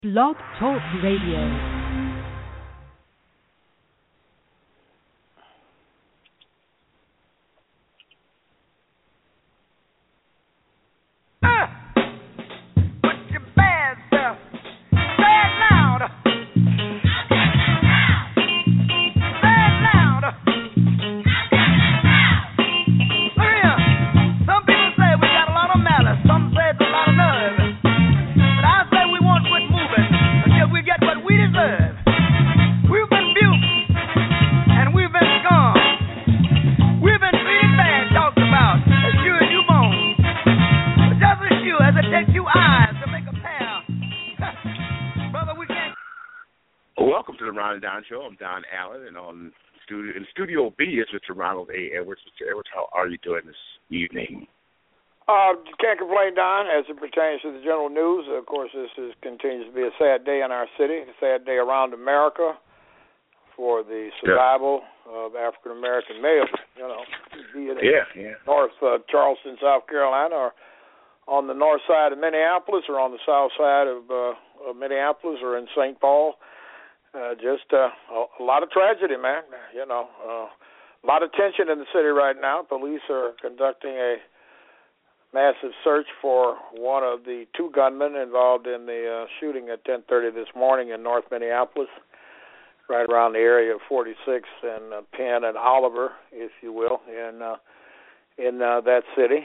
Blog Talk Radio. Don Show. I'm Don Allen, and in Studio B is Mr. Ronald A. Edwards. Mr. Edwards, how are you doing this evening? Can't complain, Don, as it pertains to the general news. Of course, continues to be a sad day in our city, a sad day around America for the survival of African American males. You know, be it in North Charleston, South Carolina, or on the north side of Minneapolis, or on the south side of Minneapolis, or in St. Paul. Just a lot of tragedy, man. You know, a lot of tension in the city right now. Police are conducting a massive search for one of the two gunmen involved in the shooting at 10:30 this morning in North Minneapolis, right around the area of 46th and Penn and Oliver, if you will, in that city.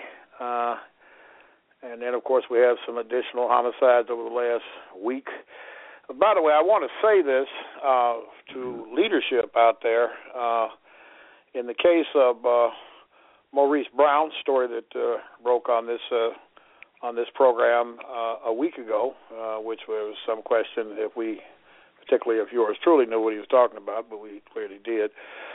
And then, of course, we have some additional homicides over the last week. By the way, I want to say this to leadership out there. In the case of Maurice Brown's story that broke on this program a week ago, which was some question particularly if yours truly knew what he was talking about, but we clearly did.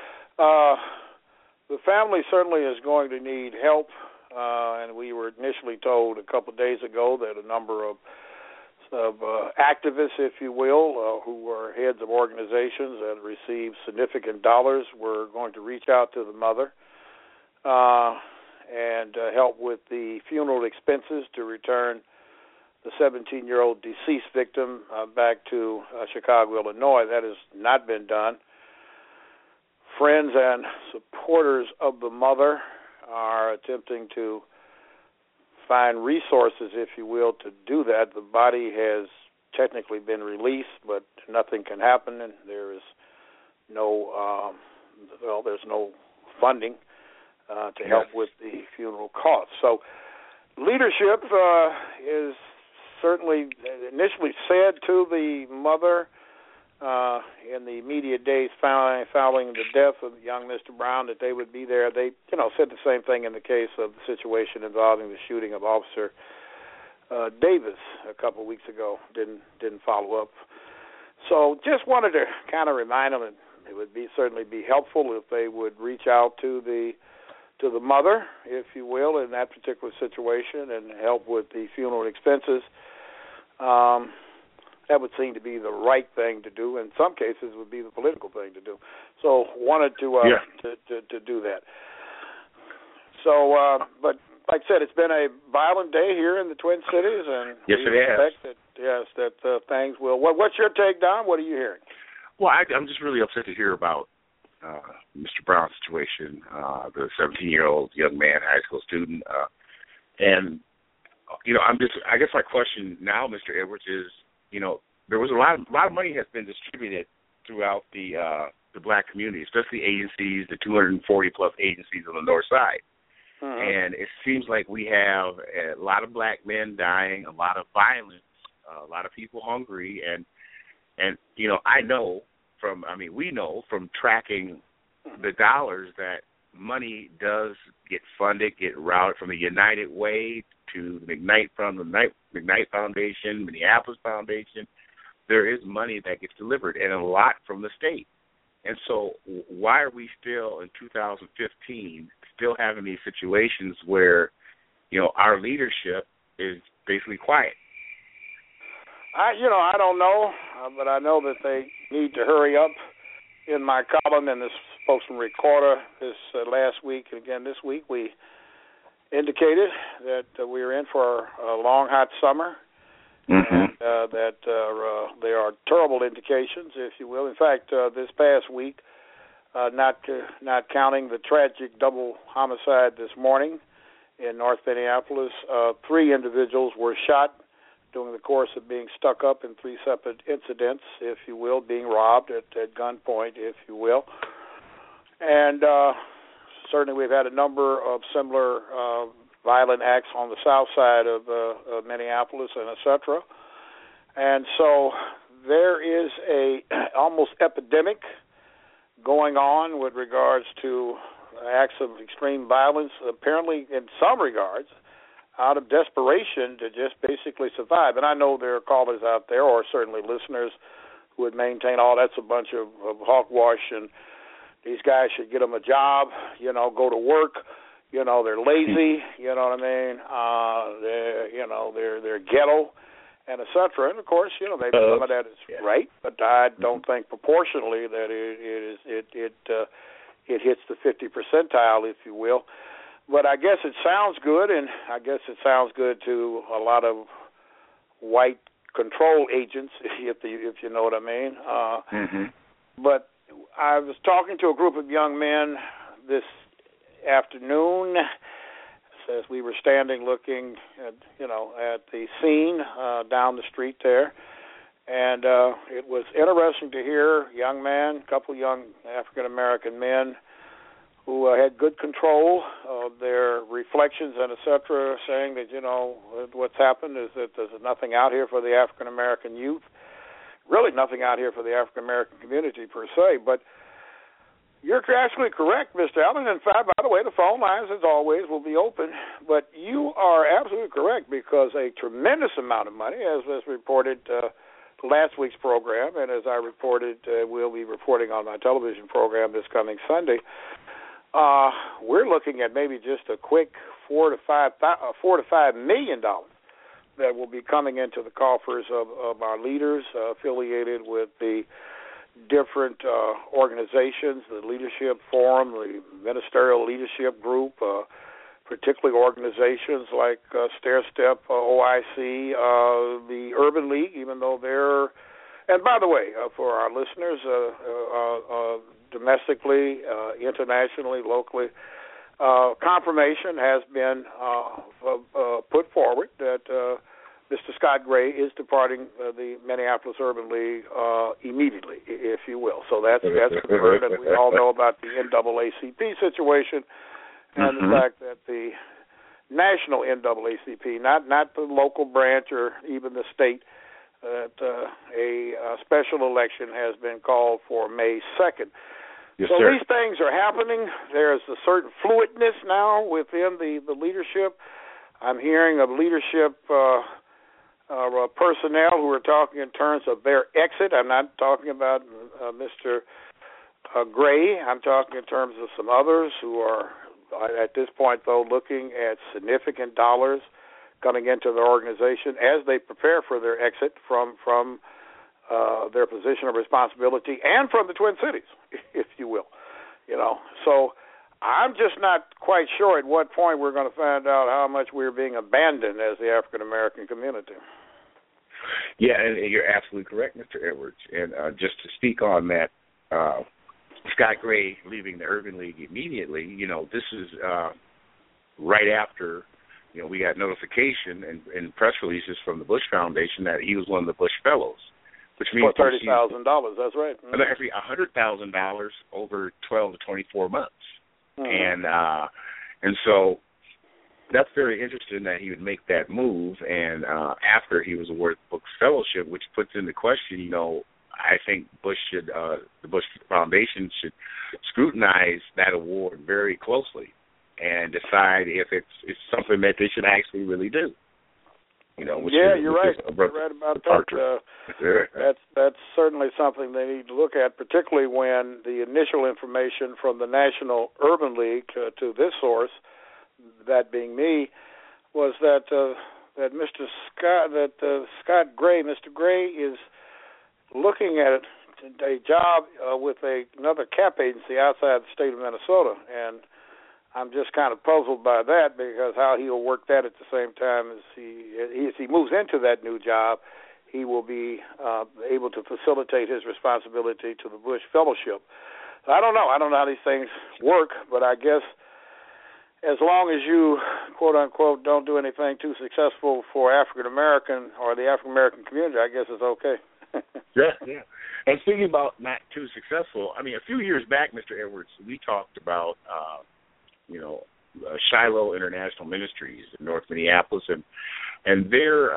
The family certainly is going to need help, and we were initially told a couple of days ago that a number of activists, if you will, who are heads of organizations that receive significant dollars, were going to reach out to the mother and help with the funeral expenses to return the 17-year-old deceased victim back to Chicago, Illinois. That has not been done. Friends and supporters of the mother are attempting to find resources, if you will, to do that. The body has technically been released, but nothing can happen, and there is there's no funding to help with the funeral costs. So leadership is certainly initially said to the mother in the immediate days following the death of young Mr. Brown that they would be there. They, said the same thing in the case of the situation involving the shooting of Officer Davis a couple of weeks ago. Didn't follow up. So just wanted to kind of remind them it would certainly be helpful if they would reach out to the mother, if you will, in that particular situation and help with the funeral expenses. That would seem to be the right thing to do. In some cases, would be the political thing to do. So wanted to do that. So, but like I said, it's been a violent day here in the Twin Cities, and yes, we expect that things will. What's your take, Don? What are you hearing? Well, I'm just really upset to hear about Mr. Brown's situation, the 17-year-old young man, high school student, and I guess my question now, Mr. Edwards, is, there was a lot of money has been distributed throughout the black community, especially agencies, the 240-plus agencies on the north side. Mm-hmm. And it seems like we have a lot of black men dying, a lot of violence, a lot of people hungry. And we know from tracking the dollars that money does get funded, get routed from the United Way to the McKnight Foundation, Minneapolis Foundation. There is money that gets delivered, and a lot from the state. And so why are we still, in 2015, still having these situations where, our leadership is basically quiet? I don't know, but I know that they need to hurry up. In my column in the Spokesman Recorder this last week, and again this week, we indicated that we are in for a long, hot summer, and that there are terrible indications, if you will. In fact, this past week, not counting the tragic double homicide this morning in North Minneapolis, 3 individuals were shot during the course of being stuck up in 3 separate incidents, if you will, being robbed at gunpoint, if you will. And certainly we've had a number of similar violent acts on the south side of Minneapolis and et cetera. And so there is a almost epidemic going on with regards to acts of extreme violence, apparently in some regards, out of desperation to just basically survive. And I know there are callers out there, or certainly listeners, who would maintain, that's a bunch of hogwash, and these guys should get them a job, go to work, they're lazy, you know what I mean, they're ghetto, and et cetera. And, of course, maybe some of that is right, but I don't think proportionally that it hits the 50 percentile, if you will. But I guess it sounds good, and I guess it sounds good to a lot of white control agents, if you know what I mean. But I was talking to a group of young men this afternoon as we were standing looking at the scene down the street there, and it was interesting to hear a young man, a couple young African American men who had good control of their reflections and et cetera, saying that what's happened is that there's nothing out here for the African American youth, really nothing out here for the African American community per se. But you're absolutely correct, Mr. Allen. In fact, by the way, the phone lines, as always, will be open. But you are absolutely correct, because a tremendous amount of money, as was reported last week's program, and as I reported, we'll be reporting on my television program this coming Sunday, we're looking at maybe just a quick $4 to $5 million that will be coming into the coffers of our leaders affiliated with the different organizations, the Leadership Forum, the Ministerial Leadership Group, particularly organizations like Stair Step, OIC, the Urban League, even though they're, and by the way, for our listeners, domestically, internationally, locally, confirmation has been put forward that Mr. Scott Gray is departing the Minneapolis Urban League immediately, if you will. So that's confirmed, and we all know about the NAACP situation and the fact that the national NAACP, not the local branch or even the state, that a special election has been called for May 2nd. Yes, so sir. These things are happening. There's a certain fluidness now within the leadership. I'm hearing of leadership personnel who are talking in terms of their exit. I'm not talking about Mr. Gray. I'm talking in terms of some others who are, at this point, though, looking at significant dollars coming into their organization as they prepare for their exit from their position of responsibility and from the Twin Cities, if you will. So I'm just not quite sure at what point we're going to find out how much we're being abandoned as the African American community. Yeah, and you're absolutely correct, Mr. Edwards. And just to speak on that, Scott Gray leaving the Urban League immediately, this is right after, we got notification and press releases from the Bush Foundation that he was one of the Bush Fellows, which means for $30,000. That's right. Every $100,000 over 12 to 24 months, and so that's very interesting that he would make that move. And after he was awarded the Bush Fellowship, which puts into question, I think the Bush Foundation should scrutinize that award very closely and decide if it's something that they should actually really do. You're right. You're right about that. That's certainly something they need to look at, particularly when the initial information from the National Urban League to this source, that being me, was that Scott Gray, Mr. Gray, is looking at a job with another cap agency outside the state of Minnesota, and I'm just kind of puzzled by that, because how he'll work that at the same time as he moves into that new job, he will be able to facilitate his responsibility to the Bush Fellowship. So I don't know how these things work, but I guess as long as you, quote unquote, don't do anything too successful for African American or the African American community, I guess it's okay. Yeah. And speaking about not too successful, I mean, a few years back, Mr. Edwards, we talked about, Shiloh International Ministries in North Minneapolis and their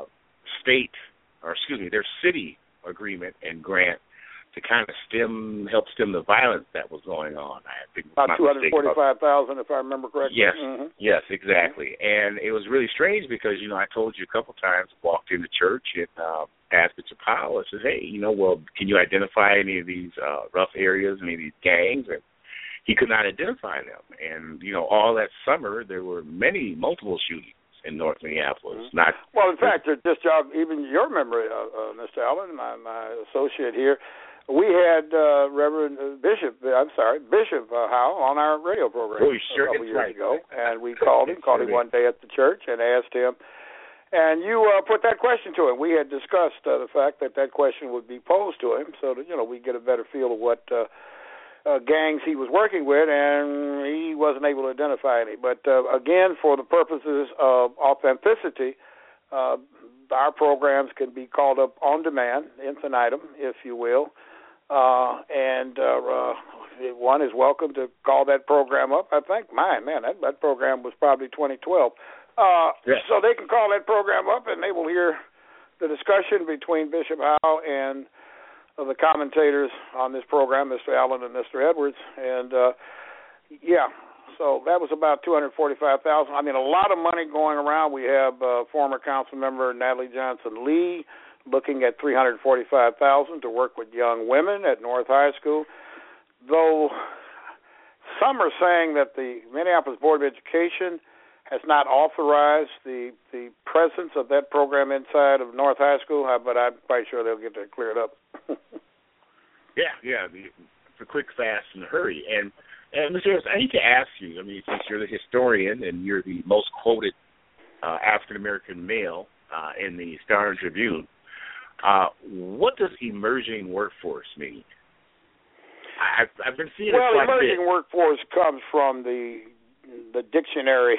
their city agreement and grant to kind of help stem the violence that was going on. I think about $245,000, if I remember correctly. Yes, Yes, exactly. And it was really strange because, I told you a couple times, walked into church and asked Bishop Powell, I said, hey, can you identify any of these rough areas, any of these gangs? And he could not identify them. And, all that summer, there were multiple shootings in North Minneapolis. Well, in fact, just even your memory, Mr. Allen, my associate here, we had Bishop Howe on our radio program a couple years ago, and we called him one day at the church and asked him, and you put that question to him. We had discussed the fact that question would be posed to him, so that we get a better feel of what gangs he was working with, and he wasn't able to identify any. But again, for the purposes of authenticity, our programs can be called up on demand, infinitum, if you will, and one is welcome to call that program up. I think, that program was probably 2012. Yes. So they can call that program up, and they will hear the discussion between Bishop Howe and the commentators on this program, Mr. Allen and Mr. Edwards. And, so that was about $245,000. I mean, a lot of money going around. We have former council member Natalie Johnson Lee looking at $345,000 to work with young women at North High School, though some are saying that the Minneapolis Board of Education has not authorized the presence of that program inside of North High School, but I'm quite sure they'll get that cleared up. Yeah. It's a quick, fast, and hurry. And Mr. Harris, I need to ask you, since you're the historian and you're the most quoted African-American male in the Star Tribune, what does emerging workforce mean? I've been seeing it quite a bit. Emerging workforce comes from the dictionary,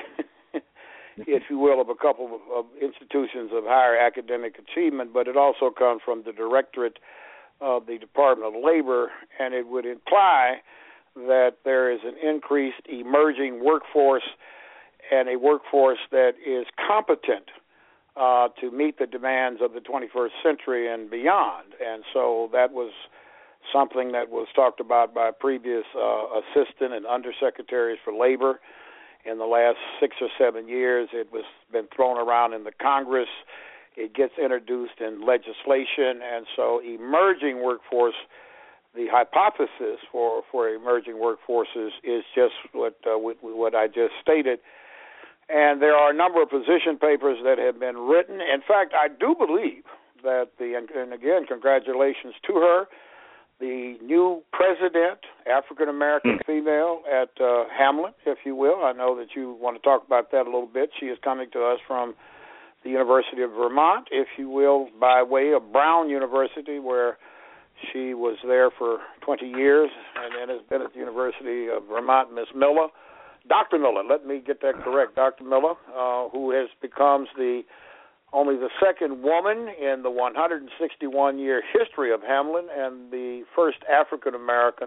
if you will, of a couple of institutions of higher academic achievement, but it also comes from the Directorate of the Department of Labor, and it would imply that there is an increased emerging workforce and a workforce that is competent to meet the demands of the 21st century and beyond. And so that was something that was talked about by previous assistant and undersecretaries for labor in the last 6 or 7 years. It was been thrown around in the Congress. It gets introduced in legislation, and so emerging workforce, the hypothesis for emerging workforces is just what I just stated. And there are a number of position papers that have been written. In fact, I do believe that and again, congratulations to her, the new president, African-American female at Hamlin, if you will. I know that you want to talk about that a little bit. She is coming to us from the University of Vermont, if you will, by way of Brown University, where she was there for 20 years, and then has been at the University of Vermont, Ms. Miller. Dr. Miller, let me get that correct, Dr. Miller, who has becomes only the second woman in the 161-year history of Hamlin and the first African-American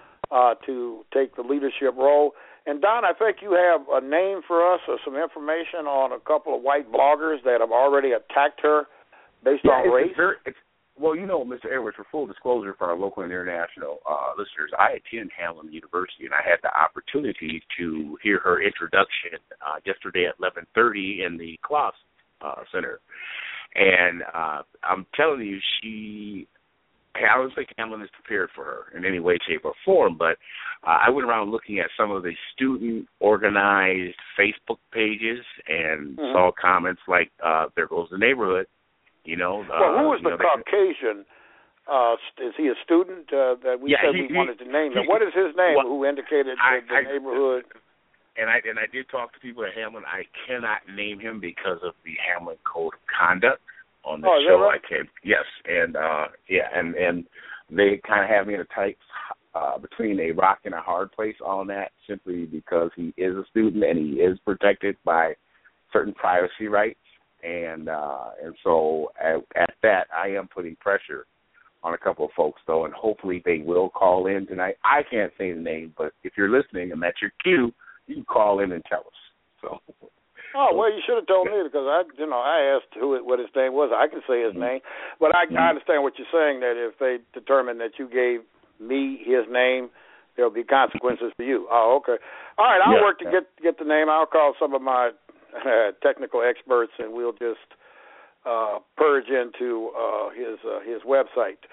to take the leadership role. And, Don, I think you have a name for us or some information on a couple of white bloggers that have already attacked her based on race. Well, Mr. Edwards, for full disclosure for our local and international listeners, I attend Hamlin University, and I had the opportunity to hear her introduction yesterday at 11:30 in the Kloss Center. And I'm telling you, I don't think Hamlin is prepared for her in any way, shape, or form, but I went around looking at some of the student-organized Facebook pages and saw comments like, there goes the neighborhood. Who was the Caucasian? Is he a student that we said we wanted to name him? What is his name who indicated the neighborhood? And I did talk to people at Hamlin. I cannot name him because of the Hamlin Code of Conduct on the show. Right? I can't. Yes, and and they kind of have me in a tight between a rock and a hard place on that, simply because he is a student and he is protected by certain privacy rights, and so at that I am putting pressure on a couple of folks though, and hopefully they will call in tonight. I can't say the name, but if you're listening and that's your cue, you can call in and tell us. So. Oh well, you should have told me, because I asked what his name was. I can say his name, but I understand what you're saying, that if they determine that you gave me his name, there'll be consequences for you. Oh, okay. All right, I'll work to get the name. I'll call some of my technical experts, and we'll just purge into his website.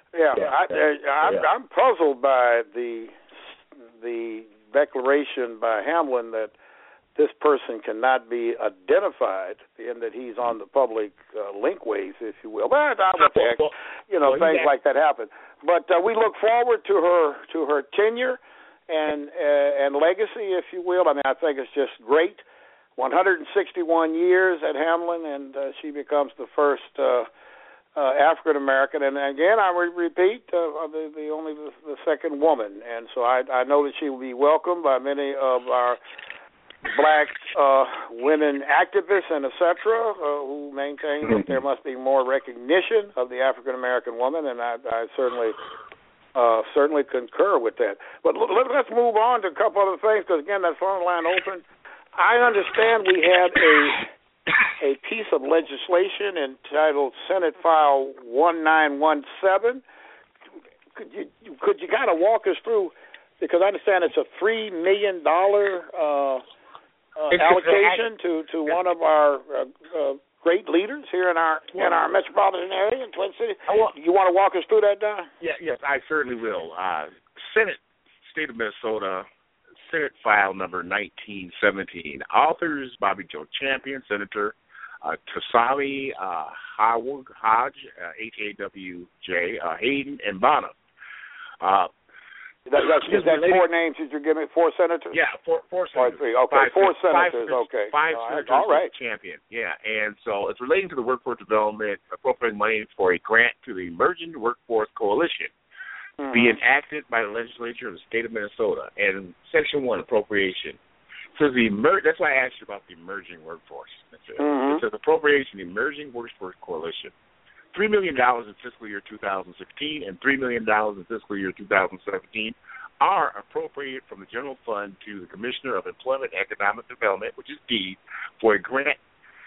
I'm puzzled by the declaration by Hamlin that this person cannot be identified, and that he's on the public linkways, if you will. But what the heck, things like that happen. But we look forward to her tenure and legacy, if you will. I mean, I think it's just great. 161 years at Hamlin, and she becomes the first African American, and again, I would repeat, the second woman. And so I know that she will be welcomed by many of our black women activists and et cetera, who maintain that there must be more recognition of the African American woman, and I certainly concur with that. But let's move on to a couple other things, because again, that phone line open. I understand we had a piece of legislation entitled Senate File 1917. Could you kind of walk us through, because I understand it's a $3 million allocation to one of our great leaders here in our metropolitan area in Twin Cities. You want to walk us through that, Don? Yes, I certainly will. Senate, State of Minnesota, Senate File number 1917. Authors: Bobby Joe Champion, Senator Tasami Hodge, H-A-W-J, Hayden, and Bonham. That's 4 names that you're giving, 4 senators? Yeah, four senators. Okay, 4 senators, okay. 5 senators. All right. Champion, yeah. And so it's relating to the workforce development, appropriating money for a grant to the Emerging Workforce Coalition, be enacted by the legislature of the state of Minnesota. And Section 1, appropriation. So that's why I asked you about the emerging workforce. It says appropriation, Emerging Workforce Coalition. $3 million in fiscal year 2016 and $3 million in fiscal year 2017 are appropriated from the general fund to the Commissioner of Employment and Economic Development, which is DEED, for a grant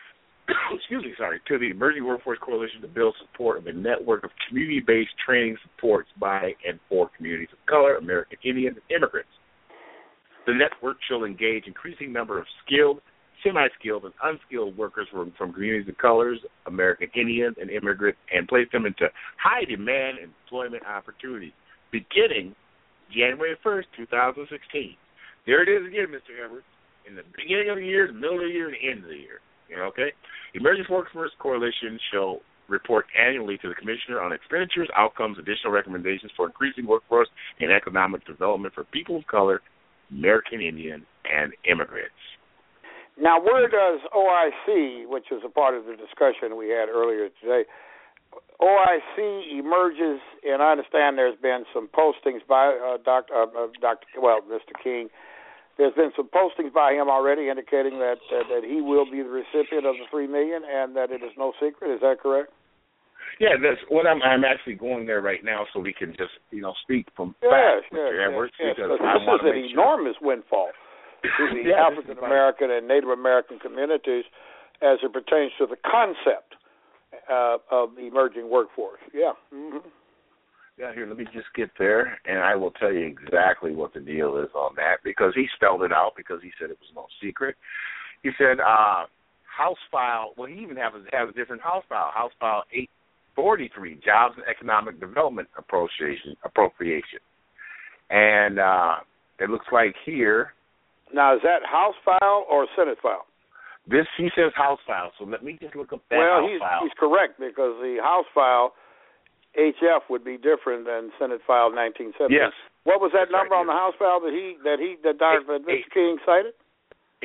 to the Emerging Workforce Coalition to build support of a network of community-based training supports by and for communities of color, American Indians, and immigrants. The network shall engage increasing number of skilled, semi-skilled, and unskilled workers from communities of colors, American Indians, and immigrants, and place them into high-demand employment opportunities, beginning January 1st, 2016. There it is again, Mr. Edwards. In the beginning of the year, the middle of the year, and the end of the year. Okay? Emerging Workforce Coalition shall report annually to the Commissioner on expenditures, outcomes, additional recommendations for increasing workforce and economic development for people of color, American Indian, and immigrants. Now, where does OIC, which is a part of the discussion we had earlier today, OIC emerges, and I understand there's been some postings by Mr. King. There's been some postings by him already indicating that he will be the recipient of the $3 million, and that it is no secret. Is that correct? Yeah, that's what I'm actually going there right now, so we can just speak from facts, Mr. Edwards. Yes. This is an enormous windfall to the African American and Native American communities as it pertains to the concept of the emerging workforce. Yeah. Mm-hmm. Yeah, here, let me just get there, and I will tell you exactly what the deal is on that, because he spelled it out, because he said it was no secret. He said House File, well, he even has a different House File, House File 843, Jobs and Economic Development Appropriation. And it looks like here. Now, is that House File or Senate File? He says House File, so let me just look up that House File. Well, he's correct, because the House File HF would be different than Senate File 1970. Yes. What was that number on the House File that Mr. King cited?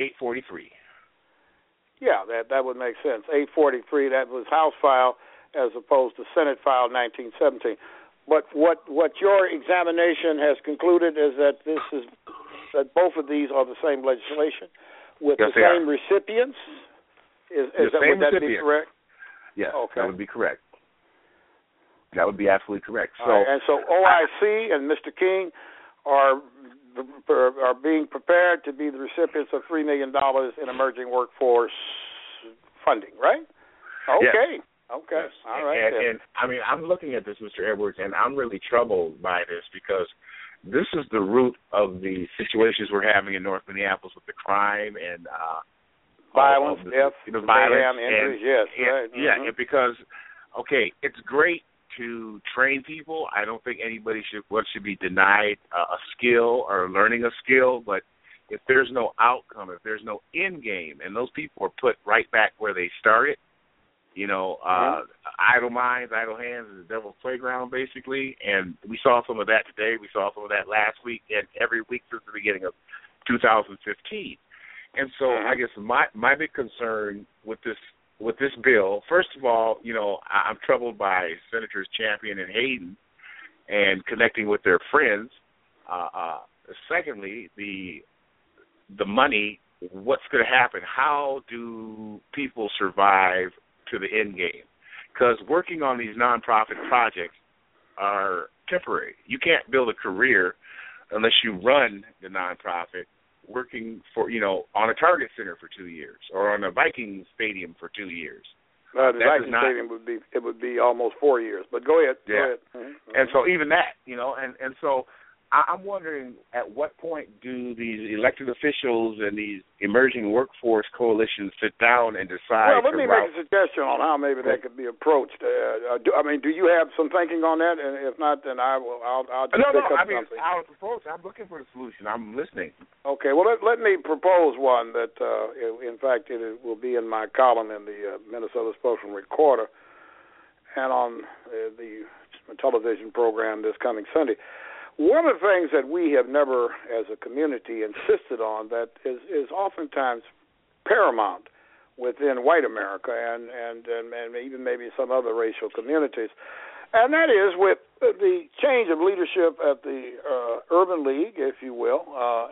843. Yeah, that would make sense. 843, that was House file as opposed to Senate file 1917. But what your examination has concluded is that both of these are the same legislation with yes, the same recipients. Would that be correct? Yes, okay. That would be correct. That would be absolutely correct. So, and so OIC and Mr. King are being prepared to be the recipients of $3 million in emerging workforce funding, right? Okay. Yes. Okay. Yes. All right. And I mean, I'm looking at this, Mr. Edwards, and I'm really troubled by this because this is the root of the situations we're having in North Minneapolis with the crime and violence, death, violence, injuries. Yes. Right. Yeah. Because it's great to train people. I don't think anybody should be denied a skill or learning a skill, but if there's no outcome, if there's no end game, and those people are put right back where they started, idle minds, idle hands is the devil's playground, basically, and we saw some of that today. We saw some of that last week and every week since the beginning of 2015. And so I guess my big concern with this bill, first of all, I'm troubled by Senators Champion and Hayden and connecting with their friends. Secondly, the money, what's going to happen? How do people survive to the end game? Because working on these nonprofit projects are temporary. You can't build a career unless you run the nonprofit working for, on a Target Center for 2 years or on a Viking Stadium for 2 years. The Viking Stadium would be almost 4 years. But go ahead. Yeah. Go ahead. Mm-hmm. And so even that, and so I'm wondering at what point do these elected officials and these emerging workforce coalitions sit down and decide? Well, let me make a suggestion on how maybe that could be approached. Do you have some thinking on that? And if not, then I'll just pick up something. I'll propose. I'm looking for a solution. I'm listening. Okay. Well, let me propose one that, in fact, it will be in my column in the Minnesota Spokesman Recorder and on the television program this coming Sunday. One of the things that we have never, as a community, insisted on that is oftentimes paramount within white America and even maybe some other racial communities, and that is with the change of leadership at the Urban League, if you will.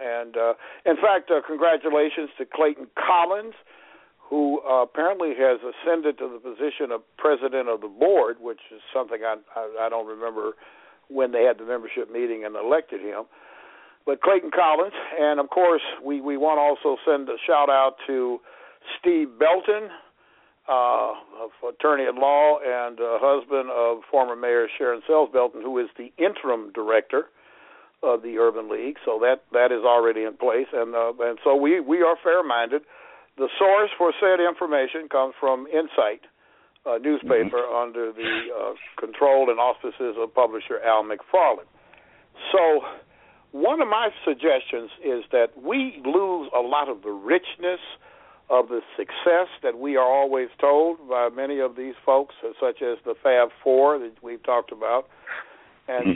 In fact, congratulations to Clayton Collins, who apparently has ascended to the position of president of the board, which is something I don't remember when they had the membership meeting and elected him. But Clayton Collins, and of course we want to also send a shout out to Steve Belton, attorney at law and husband of former Mayor Sharon Sells Belton, who is the interim director of the Urban League. So that is already in place, and so we are fair-minded. The source for said information comes from Insight, a newspaper under the control and auspices of publisher Al McFarland. So one of my suggestions is that we lose a lot of the richness of the success that we are always told by many of these folks, such as the Fab Four that we've talked about, and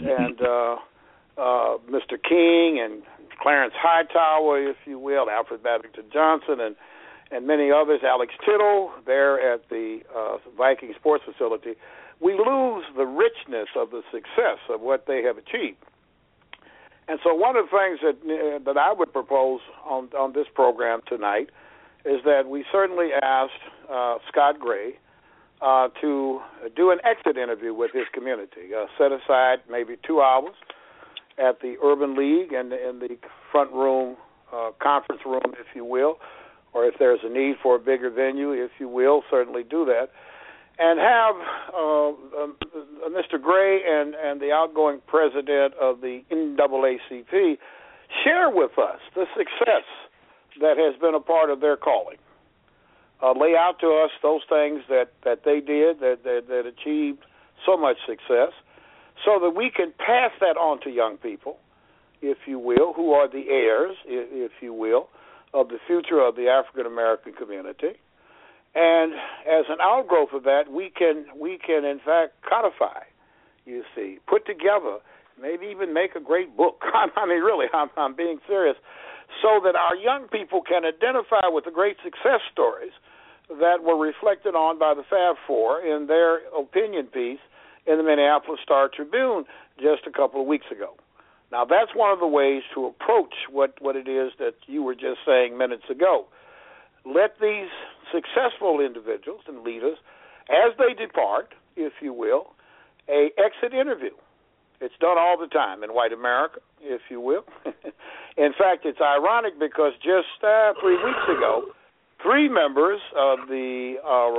Mr. King and Clarence Hightower, if you will, Alfred Babington Johnson, and many others, Alex Tittle, there at the Viking Sports Facility. We lose the richness of the success of what they have achieved. And so one of the things that I would propose on this program tonight is that we certainly asked Scott Gray to do an exit interview with his community, set aside maybe 2 hours at the Urban League and in the front room, conference room, if you will, or if there's a need for a bigger venue, if you will, certainly do that, and have Mr. Gray and the outgoing president of the NAACP share with us the success that has been a part of their calling. Lay out to us those things that they did, that achieved so much success, so that we can pass that on to young people, if you will, who are the heirs, if you will, of the future of the African American community. And as an outgrowth of that, we can in fact codify, you see, put together, maybe even make a great book. I mean, really, I'm being serious, so that our young people can identify with the great success stories that were reflected on by the Fab Four in their opinion piece in the Minneapolis Star-Tribune just a couple of weeks ago. Now, that's one of the ways to approach what it is that you were just saying minutes ago. Let these successful individuals and leaders, as they depart, if you will, a exit interview. It's done all the time in white America, if you will. In fact, it's ironic because just 3 weeks ago, 3 members of the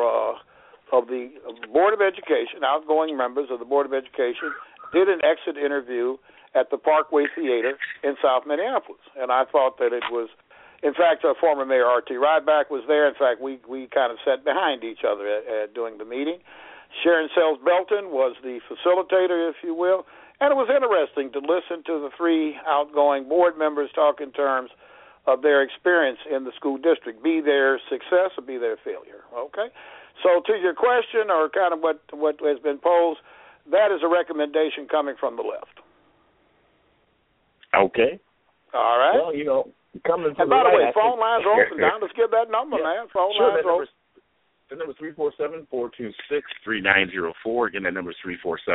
Board of Education, outgoing members of the Board of Education, did an exit interview at the Parkway Theater in South Minneapolis. And I thought that it was, in fact, our former Mayor R.T. Ryback was there. In fact, we kind of sat behind each other during the meeting. Sharon Sells Belton was the facilitator, if you will. And it was interesting to listen to the 3 outgoing board members talk in terms of their experience in the school district, be their success or be their failure. Okay? So to your question, or kind of what has been posed, that is a recommendation coming from the left. Okay. All right. Well, coming from and by the way, right, phone lines are open. Now, let's give that number, man. Phone lines are open. The number is 347-426-3904. Again, that number is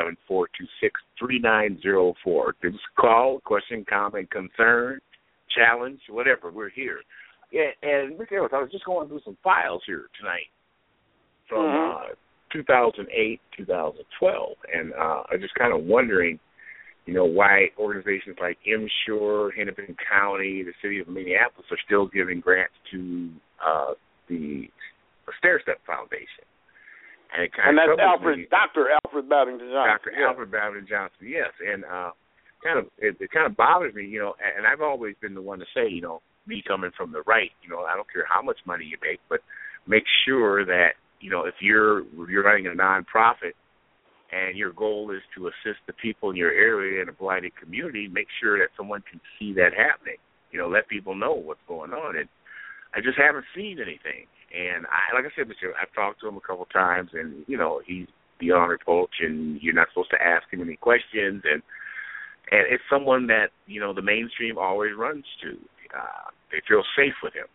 347-426-3904. Give us a call, question, comment, concern, challenge, whatever. We're here. Yeah, and Mr. Edwards, I was just going through some files here tonight from 2008, 2012, and I'm just kind of wondering, why organizations like MSure, Hennepin County, the city of Minneapolis are still giving grants to the Stair Step Foundation. And that's Dr. Alfred Babington Johnson. Dr. Alfred Babington Johnson, yes. And it kind of bothers me, and I've always been the one to say, me coming from the right, I don't care how much money you make, but make sure that, if you're running a nonprofit and your goal is to assist the people in your area in a blighted community, make sure that someone can see that happening. Let people know what's going on. And I just haven't seen anything. And like I said, I've talked to him a couple of times, and, he's the honor coach, and you're not supposed to ask him any questions. And it's someone that, the mainstream always runs to. They feel safe with him.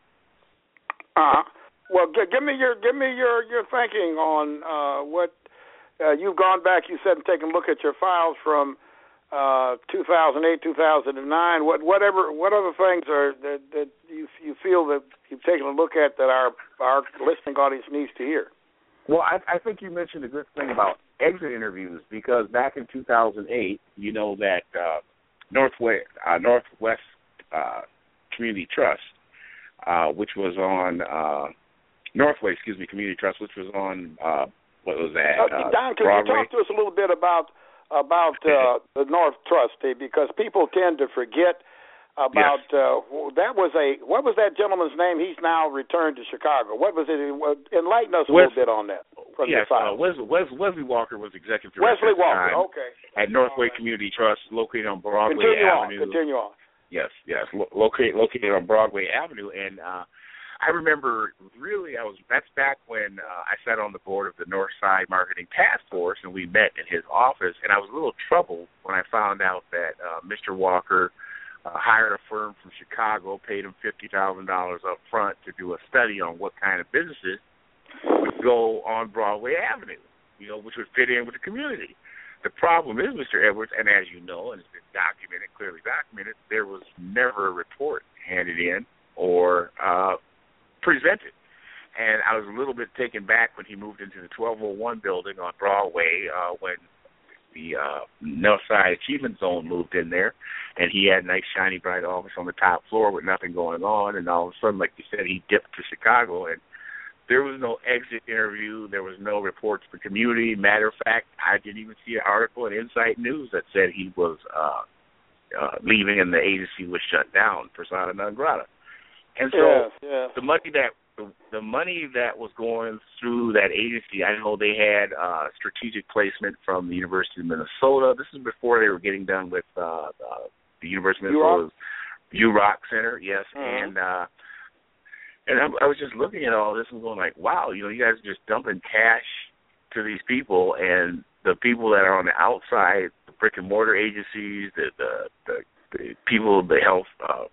Well, give me your thinking on what you've gone back. You said and taken a look at your files from 2008, 2009. What other things are that you feel that you've taken a look at that our listening audience needs to hear? Well, I think you mentioned a good thing about exit interviews, because back in 2008, that Northwest Community Trust, which was on Northway, Community Trust, which was on what was that? Don, can you talk to us a little bit about the North Trust, because people tend to forget about what was that gentleman's name? He's now returned to Chicago. What was it? Enlighten us a little bit on that. Yes, Wesley Walker was executive director. Wesley Walker, okay. At Northway Community Trust, located on Broadway Avenue. Continue on. Yes, located on Broadway Avenue, and I remember that's back when I sat on the board of the Northside Marketing Task Force, and we met in his office, and I was a little troubled when I found out that Mr. Walker hired a firm from Chicago, paid him $50,000 up front to do a study on what kind of businesses would go on Broadway Avenue, which would fit in with the community. The problem is, Mr. Edwards, and as you know, and it's been clearly documented, there was never a report handed in or presented. And I was a little bit taken back when he moved into the 1201 building on Broadway when the Northside Achievement Zone moved in there, and he had a nice, shiny, bright office on the top floor with nothing going on, and all of a sudden, like you said, he dipped to Chicago, and there was no exit interview. There was no reports to the community. Matter of fact, I didn't even see an article in Insight News that said he was leaving and the agency was shut down, persona non grata. And so the money that was going through that agency, I know they had strategic placement from the University of Minnesota. This is before they were getting done with the University of Minnesota's UROC Center, yes, and I was just looking at all this and going like, wow, you guys are just dumping cash to these people, and the people that are on the outside, the brick and mortar agencies, the people, the health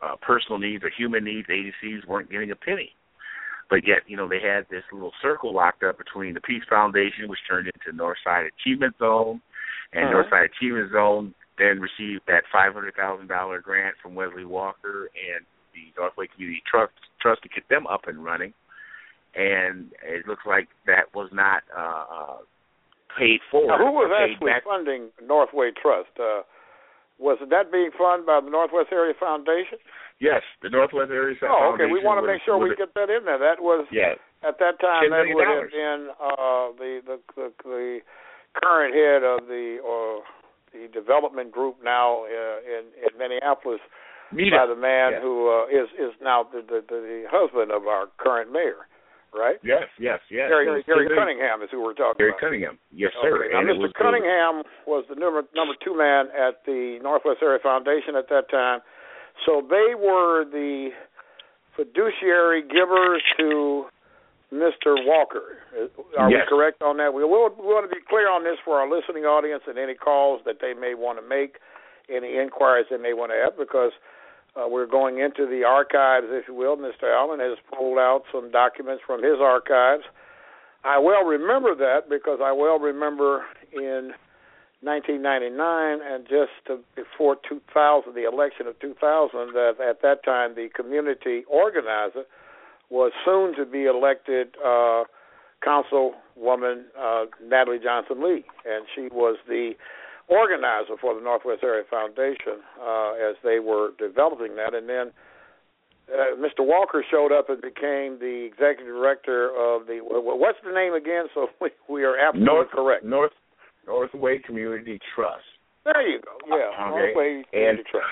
personal needs or human needs, ADCs weren't getting a penny. But yet, they had this little circle locked up between the Peace Foundation, which turned into Northside Achievement Zone, and Northside Achievement Zone then received that $500,000 grant from Wesley Walker and the Northway Community Trust to get them up and running. And it looks like that was not paid for. Now, who was actually funding Northway Trust? Was that being funded by the Northwest Area Foundation? Yes, the Northwest Area Foundation. Oh, okay. We want to make sure we get that in there. That was at that time. That would have been the current head of the development group now in Minneapolis, by the man who is now the husband of our current mayor. Right? Yes. Gary Cunningham is who we're talking about. Gary Cunningham, yes, sir. Okay. Now, Mr. Cunningham was the number two man at the Northwest Area Foundation at that time. So they were the fiduciary givers to Mr. Walker. Are we correct on that? We want to be clear on this for our listening audience and any calls that they may want to make, any inquiries they may want to have, because we're going into the archives, if you will. Mr. Allen has pulled out some documents from his archives. I well remember that because I well remember in 1999 and just before 2000, the election of 2000, that at that time the community organizer was soon to be elected Councilwoman Natalie Johnson Lee, and she was the organizer for the Northwest Area Foundation as they were developing that. And then Mr. Walker showed up and became the executive director of the, what's the name again? So we are absolutely correct. Northway Community Trust. There you go. Yeah, okay. Northway Community Trust.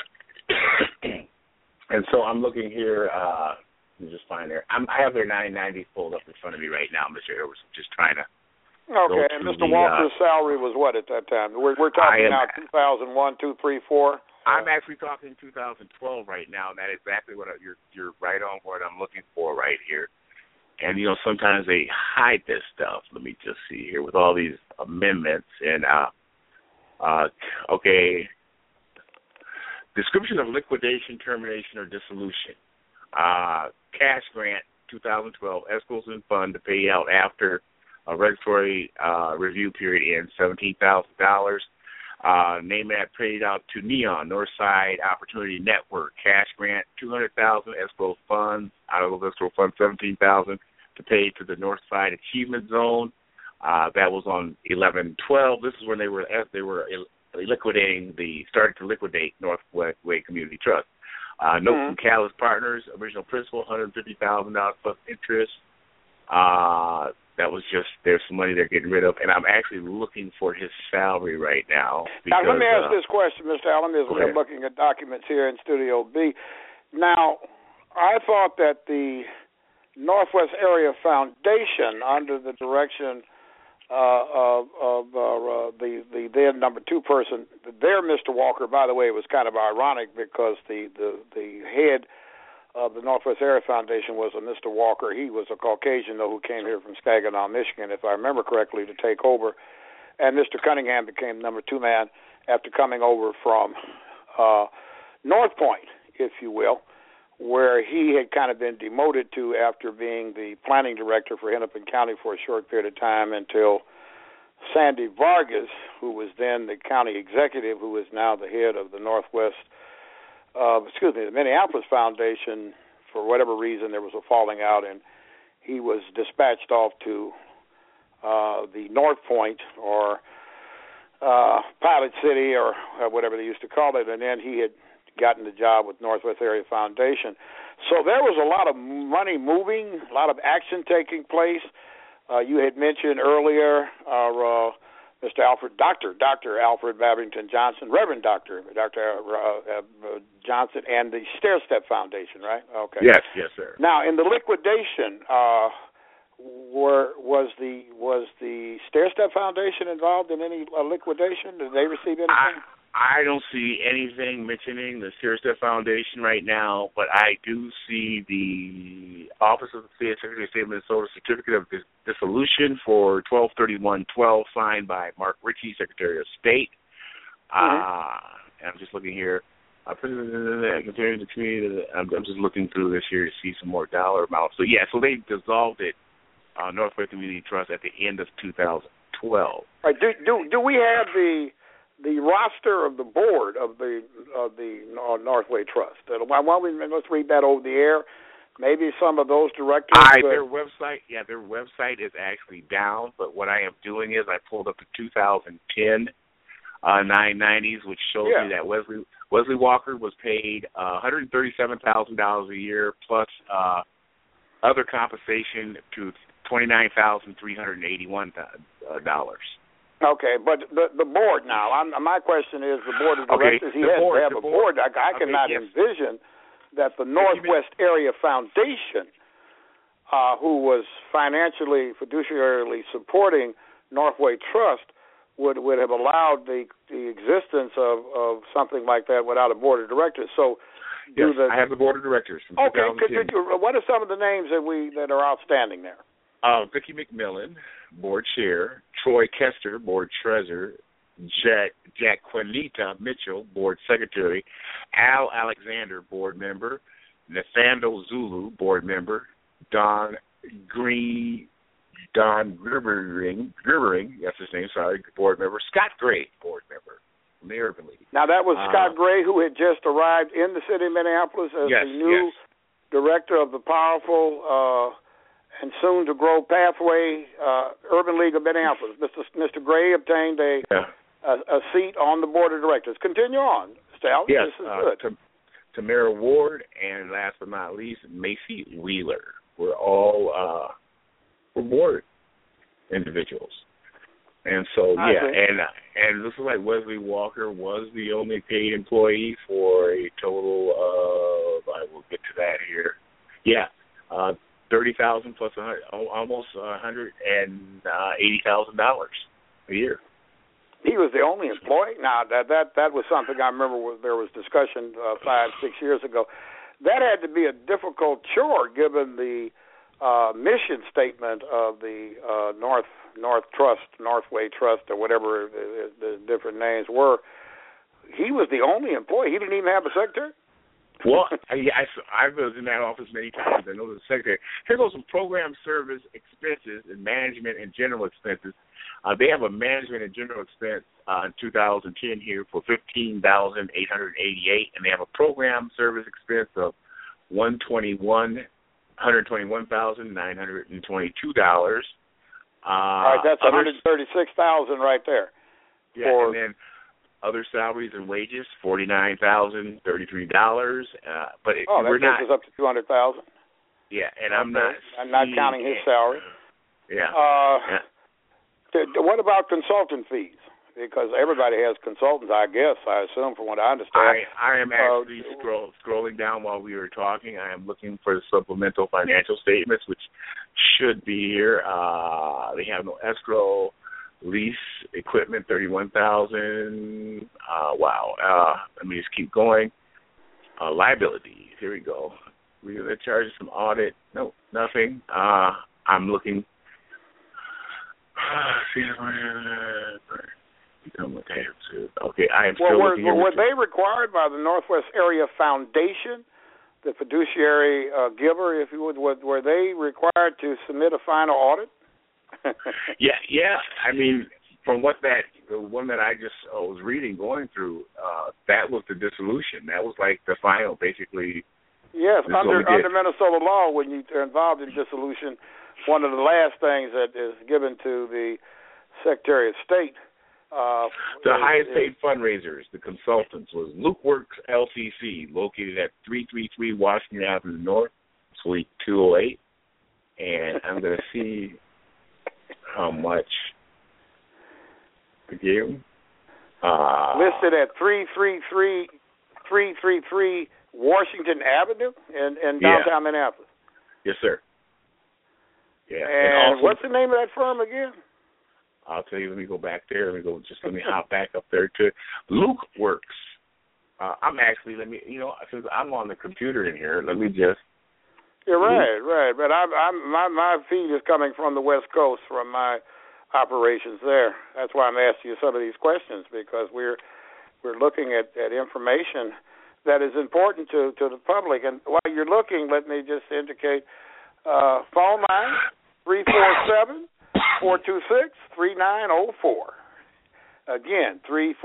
And so I'm looking here. Let me just find there. I have their 990 pulled up in front of me right now, Mr. Edwards. Just trying to. Okay, and Mr. Walker's salary was what at that time? We're talking now 2001, 2, 3, 4. I'm actually talking 2012 right now, and that's exactly what you're right on what I'm looking for right here. And sometimes they hide this stuff. Let me just see here with all these amendments and okay. Description of liquidation, termination, or dissolution. Cash grant 2012 Escalson Fund to pay out after a regulatory review period ends, $17,000. Name that paid out to Neon, Northside Opportunity Network. Cash grant, $200,000. Escrow funds, out of the escrow fund, $17,000 to pay to the Northside Achievement Zone. That was on 11/12. This is when they were started to liquidate Northway Community Trust. Note from Callis Partners, original principal, $150,000 plus interest. That was just, there's some money they're getting rid of, and I'm actually looking for his salary right now. Because, now, let me ask this question, Mr. Allen, as we're looking at documents here in Studio B. Now, I thought that the Northwest Area Foundation, under the direction of the then number two person, their Mr. Walker, by the way, it was kind of ironic because the head of the Northwest Area Foundation was a Mr. Walker. He was a Caucasian, though, who came here from Saginaw, Michigan, if I remember correctly, to take over. And Mr. Cunningham became number two man after coming over from North Point, if you will, where he had kind of been demoted to after being the planning director for Hennepin County for a short period of time until Sandy Vargas, who was then the county executive, who is now the head of the the Minneapolis Foundation. For whatever reason, there was a falling out, and he was dispatched off to the North Point or Pilot City or whatever they used to call it, and then he had gotten the job with Northwest Area Foundation. So there was a lot of money moving, a lot of action taking place. You had mentioned earlier Mr. Dr. Alfred Babington Johnson, Reverend Dr. Johnson, and the Stair Step Foundation, right? Okay. Yes, sir. Now, in the liquidation, was the Stair Step Foundation involved in any liquidation? Did they receive anything? I don't see anything mentioning the Stair Step Foundation right now, but I do see the Office of the Secretary of State of Minnesota Certificate of Dissolution for 12/31/12, signed by Mark Ritchie, Secretary of State. And I'm just looking here. I put it in compared to the community. I'm just looking through this here to see some more dollar amounts. So yeah, so they dissolved it, Northwest Community Trust, at the end of 2012. Right. Do we have the roster of the board of the Northway Trust? Why don't we let's read that over the air? Maybe some of those directors. Their website is actually down. But what I am doing is I pulled up the 2010 990s, which shows me that Wesley Walker was paid $137,000 a year plus other compensation to $29,381. Okay, but the board now. My question is the board of directors. He has to have a board. I cannot envision that the Northwest Area Foundation, who was financially, fiduciarily supporting Northway Trust, would have allowed the existence of something like that without a board of directors. So, I have the board of directors. Okay, what are some of the names that are outstanding there? Vicki McMillan, board chair. Troy Kester, board treasurer. Jaquelita Mitchell, board secretary. Al Alexander, board member. Nathaniel Zulu, board member. Don Gerbering, that's his name, board member. Scott Gray, board member from the Urban League. Now, that was Scott Gray, who had just arrived in the city of Minneapolis as the new director of the powerful and soon-to-grow Pathway Urban League of Minneapolis. Mr. Gray obtained a seat on the board of directors. Continue on, Stal. Yes, this is good. Tamara Ward, and last but not least, Macy Wheeler. We're all board individuals. And so, and this is like Wesley Walker was the only paid employee for a total of, I will get to that here, $30,000 plus almost $180,000 a year. He was the only employee. Now that was something I remember. There was discussion 5-6 years ago. That had to be a difficult chore given the mission statement of the North Trust, Northway Trust, or whatever the different names were. He was the only employee. He didn't even have a secretary. Well, I was in that office many times. I know the secretary. Here goes some program service expenses and management and general expenses. They have a management and general expense in 2010 here for $15,888, and they have a program service expense of $121,922. All right, that's $136,000 right there. Yeah, and then other salaries and wages, $49,033. But we're not. That takes us up to $200,000. Yeah, and I'm not counting his salary. What about consultant fees? Because everybody has consultants, I guess. I assume, from what I understand. I am actually scrolling down while we were talking. I am looking for the supplemental financial statements, which should be here. They have no escrow. Lease equipment, $31,000. Wow. Let me just keep going. Liabilities. Here we go. Regular charges from audit. No, nothing. I'm looking. Okay, I am still looking. Were they required by the Northwest Area Foundation, the fiduciary giver, if you would, were they required to submit a final audit? Yeah. I mean, from the one that I just was reading, going through, that was the dissolution. That was like the final, basically. Yes, under Minnesota law, when you're involved in dissolution, one of the last things that is given to the Secretary of State. The highest paid fundraisers, the consultants, was Luke Works LCC, located at 333 Washington Avenue North, Suite 208. And I'm going to see how much to give. Listed at 333 Washington Avenue in downtown Minneapolis. Yes, sir. Yeah. And also, what's the name of that firm again? I'll tell you. Let me go back there. Let me hop back up there to Luke Works. I'm actually, since I'm on the computer in here, let me just. You're right. But my feed is coming from the West Coast, from my operations there. That's why I'm asking you some of these questions, because we're looking at information that is important to the public. And while you're looking, let me just indicate phone line 347-426-3904. Again,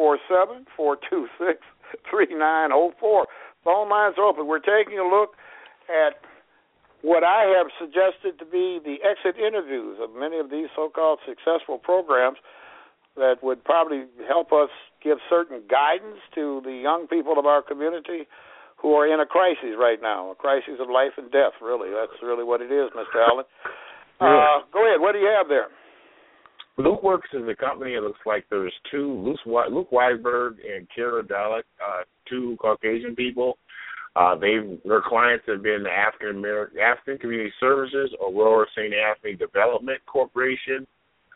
347-426-3904. Phone lines are open. We're taking a look at what I have suggested to be the exit interviews of many of these so-called successful programs that would probably help us give certain guidance to the young people of our community who are in a crisis right now, a crisis of life and death, really. That's really what it is, Mr. Allen. Go ahead. What do you have there? LukeWorks is a company. It looks like there's two, Luke Weisberg and Kira Dalek, two Caucasian people. Their clients have been the African Community Services, Aurora St. Anthony Development Corporation,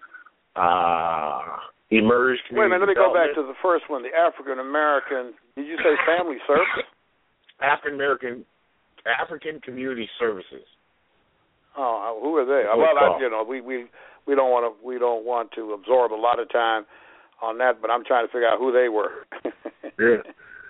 Emerge Community. Wait a minute, let me go back to Development. the first one, the African American. Did you say Family Service? African Community Services. Oh, who are they? Well, we don't want to absorb a lot of time on that, but I'm trying to figure out who they were. Yeah.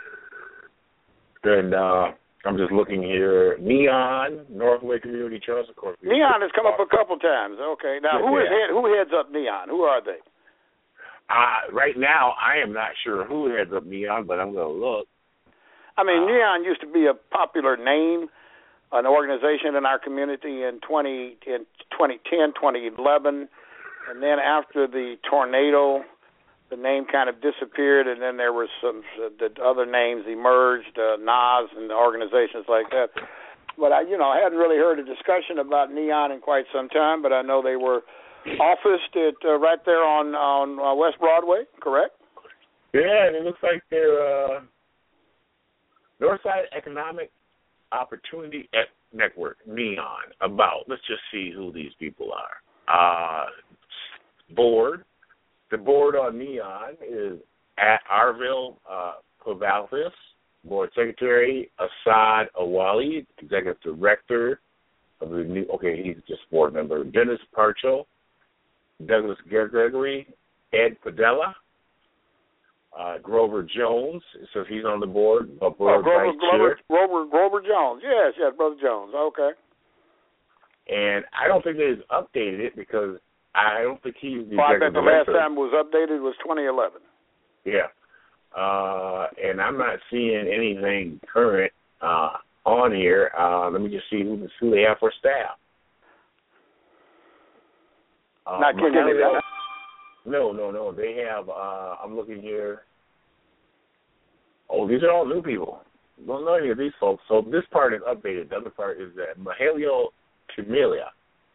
And I'm just looking here. Neon, Northway Community Trust, of course. Neon has come up a couple times. Okay, now who heads up Neon? Who are they? Right now, I am not sure who heads up Neon, but I'm going to look. I mean, Neon used to be a popular name, an organization in our community in 2010, 2011, and then after the tornado, the name kind of disappeared, and then there were some the other names emerged, NAS and organizations like that. But I hadn't really heard a discussion about Neon in quite some time, but I know they were officed at right there on West Broadway, correct? Yeah, and it looks like they're Northside Economic Opportunity Network, Neon. Let's just see who these people are. Board. The board on Neon is at Arvil Kovalvis, Board Secretary Assad Awali, Executive Director of the new. Okay, he's just board member. Dennis Parcho, Douglas Gregory, Ed Padella, Grover Jones. So he's on the board. Grover Jones. Yes, Brother Jones. Okay. And I don't think they've updated it because I don't think he's the I executive bet the last director. time it was updated was 2011. Yeah. And I'm not seeing anything current on here. Let me just see who they have for staff. Not Kenya McKnight. No. They have, I'm looking here. Oh, these are all new people. Don't know any of these folks. So this part is updated. The other part is that Mahalio Tamila,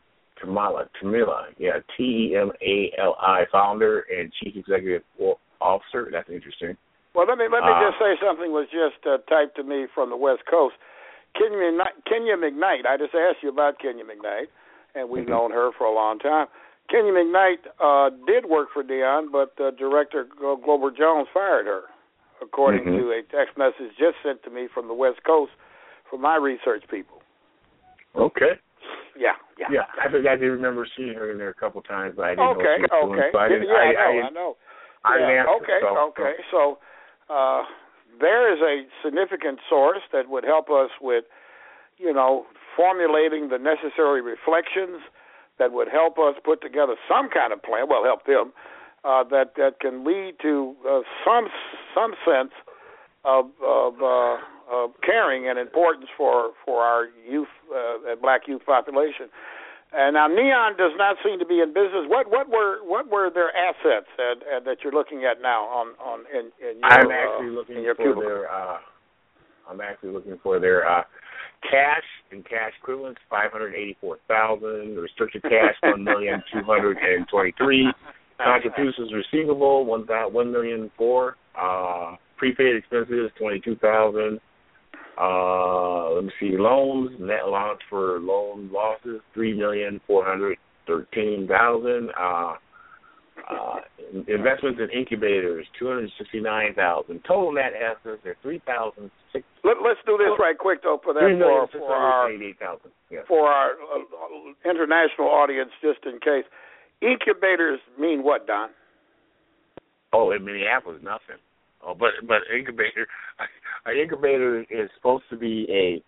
yeah, Temali, founder and chief executive officer. That's interesting. Well, let me just say something was just typed to me from the West Coast. Kenya McKnight. I just asked you about Kenya McKnight, and we've known her for a long time. Kenya McKnight did work for Neon, but Director Grover Jones fired her, according to a text message just sent to me from the West Coast from my research people. Okay. Yeah. I think I did remember seeing her in there a couple times, but I didn't know what she was doing. So I know. Okay. So there is a significant source that would help us with, formulating the necessary reflections that would help us put together some kind of plan. Well, help them that can lead to some sense of caring and importance for our youth, black youth population. And now Neon does not seem to be in business. What were their assets that you're looking at now in your I'm actually looking in your for their cash and cash equivalents, $584,000. Restricted cash, $1,223,000. Contributions receivable, $1,004,000. Prepaid expenses, $22,000. Let me see. Loans, net allowance for loan losses, $3,413,000. Investments in incubators, $269,000. Total net assets are $3,006. Let's do this right quick though for our international audience, just in case. Incubators mean what, Don? Oh, in Minneapolis, nothing. Oh, but incubator, an incubator is supposed to be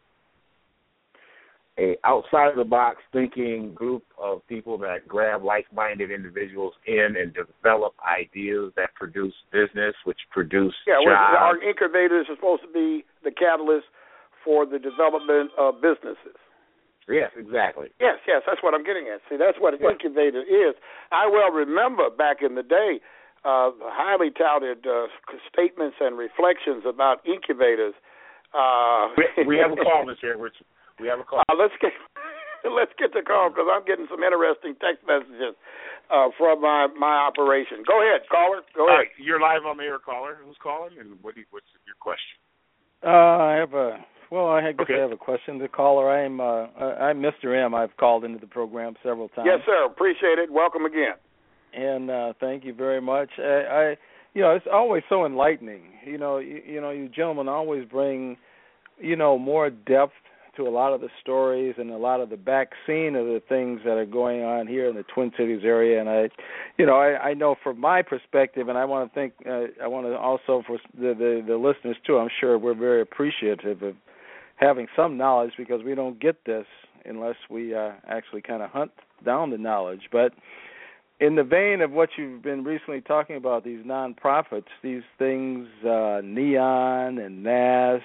a outside of the box thinking group of people that grab like-minded individuals in and develop ideas that produce business, which produce jobs. Our incubators are supposed to be the catalyst for the development of businesses. Yes, exactly. Yes, that's what I'm getting at. See, that's what an incubator is. I well remember back in the day highly touted statements and reflections about incubators. We have a call, Mr. Edwards. We have a call. Let's get the call because I'm getting some interesting text messages from my operation. Go ahead, caller. Go ahead. You're live on the air, caller. Who's calling, and what's your question? I guess I have a question. The caller, I'm Mr. M. I've called into the program several times. Yes, sir. Appreciate it. Welcome again. And thank you very much. It's always so enlightening. You gentlemen always bring, more depth to a lot of the stories and a lot of the back scene of the things that are going on here in the Twin Cities area. And I know from my perspective, and I want to also for the listeners too. I'm sure we're very appreciative of having some knowledge because we don't get this unless we actually kind of hunt down the knowledge. But in the vein of what you've been recently talking about, these nonprofits, these things, Neon and NAS,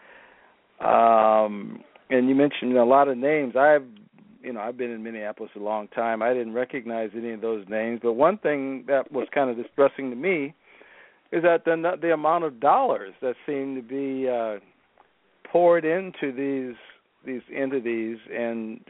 and you mentioned a lot of names. I've been in Minneapolis a long time. I didn't recognize any of those names, but one thing that was kind of distressing to me is that the amount of dollars that seem to be poured into these entities, and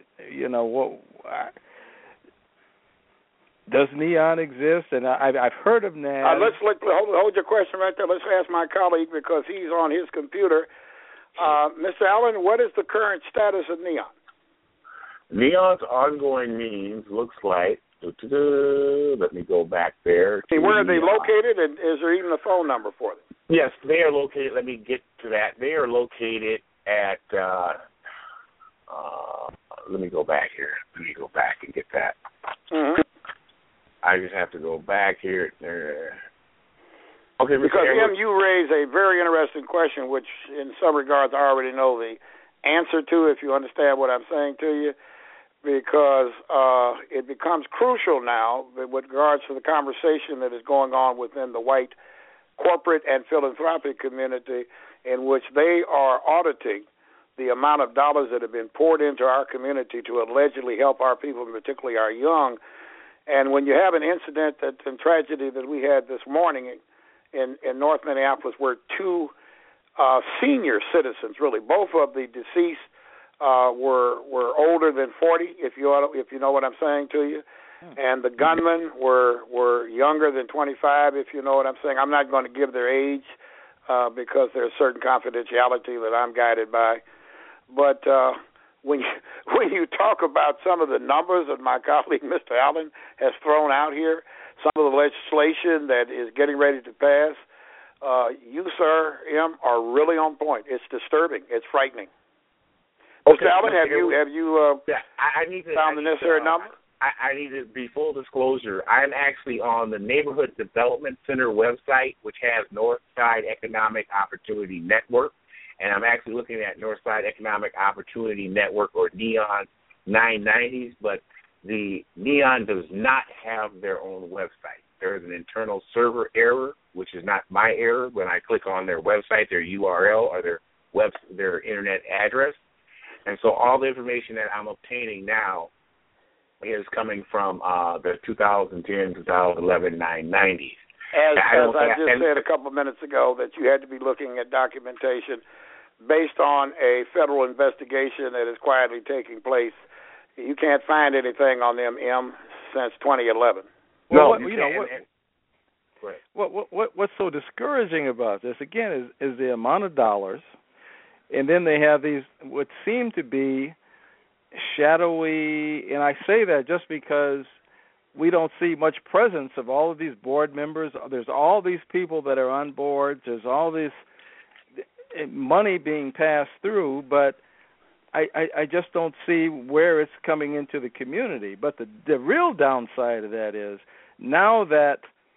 does Neon exist? And I've heard of NAS. Let's hold your question right there. Let's ask my colleague because he's on his computer. Mr. Allen, what is the current status of Neon? Neon's ongoing means looks like. Let me go back there. Where are they located, and is there even a phone number for them? Yes, they are located. Let me get to that. They are located at. Let me go back here. Let me go back and get that. Mm-hmm. I just have to go back here. Okay, because you raise a very interesting question, which in some regards I already know the answer to, if you understand what I'm saying to you, because it becomes crucial now with regards to the conversation that is going on within the white corporate and philanthropic community, in which they are auditing the amount of dollars that have been poured into our community to allegedly help our people, particularly our young. And when you have an incident and tragedy that we had this morning in North Minneapolis, where two senior citizens, really both of the deceased, were older than 40, if you know what I'm saying to you, and the gunmen were younger than 25, if you know what I'm saying. I'm not going to give their age because there's certain confidentiality that I'm guided by, but when you talk about some of the numbers that my colleague Mr. Allen has thrown out here, some of the legislation that is getting ready to pass, you, sir, M, are really on point. It's disturbing. It's frightening. Okay, Mr. Allen, have you found the necessary number? I need to be full disclosure. I'm actually on the Neighborhood Development Center website, which has Northside Economic Opportunity Network, and I'm actually looking at Northside Economic Opportunity Network, or NEON 990s, but the NEON does not have their own website. There is an internal server error, which is not my error. When I click on their website, their URL or their internet address, and so all the information that I'm obtaining now is coming from the 2010-2011 990s. As I just said a couple of minutes ago, that you had to be looking at documentation based on a federal investigation that is quietly taking place. You can't find anything on them, M, since 2011. No, what's so discouraging about this, again, is the amount of dollars, and then they have these what seem to be shadowy, and I say that just because we don't see much presence of all of these board members. There's all these people that are on boards. There's all this money being passed through, but I just don't see where it's coming into the community. But the real downside of that is now that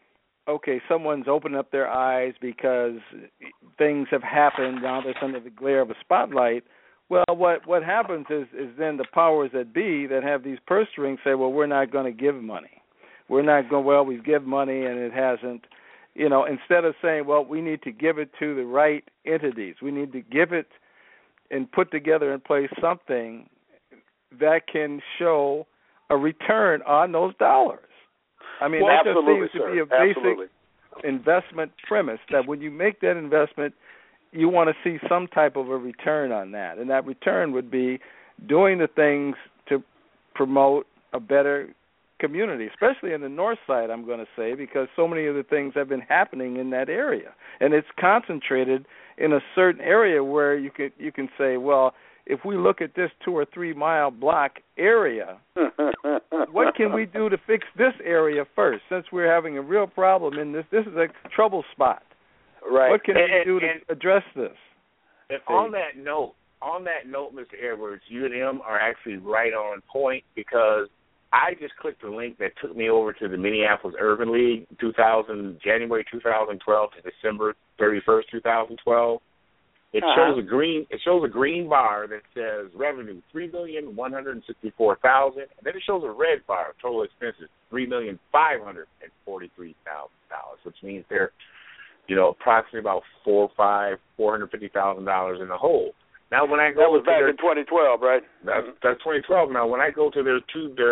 okay, someone's opened up their eyes because things have happened. Now they're under the glare of a spotlight. Well, what happens is then the powers that be that have these purse strings say, well, we're not going to give money. We're not going, well, we give money and it hasn't, instead of saying, well, we need to give it to the right entities. We need to give it and put together in place something that can show a return on those dollars. I mean, that just seems to be a basic investment premise, that when you make that investment, you want to see some type of a return on that. And that return would be doing the things to promote a better community, especially in the north side, I'm going to say, because so many of the things have been happening in that area. And it's concentrated in a certain area where you can say, well, if we look at this 2 or 3 mile block area, what can we do to fix this area first? Since we're having a real problem in this is a trouble spot. Right. What can we do to address this? And on that note, Mr. Edwards, you and him are actually right on point, because I just clicked the link that took me over to the Minneapolis Urban League, January 2012 to December 31st, 2012. It shows a green bar that says revenue $3,164,000, and then it shows a red bar, total expenses $3,543,000, which means they're approximately about $450,000 in the hole. Now, when I go, that was back in 2012, right? That's 2012. Now, when I go to their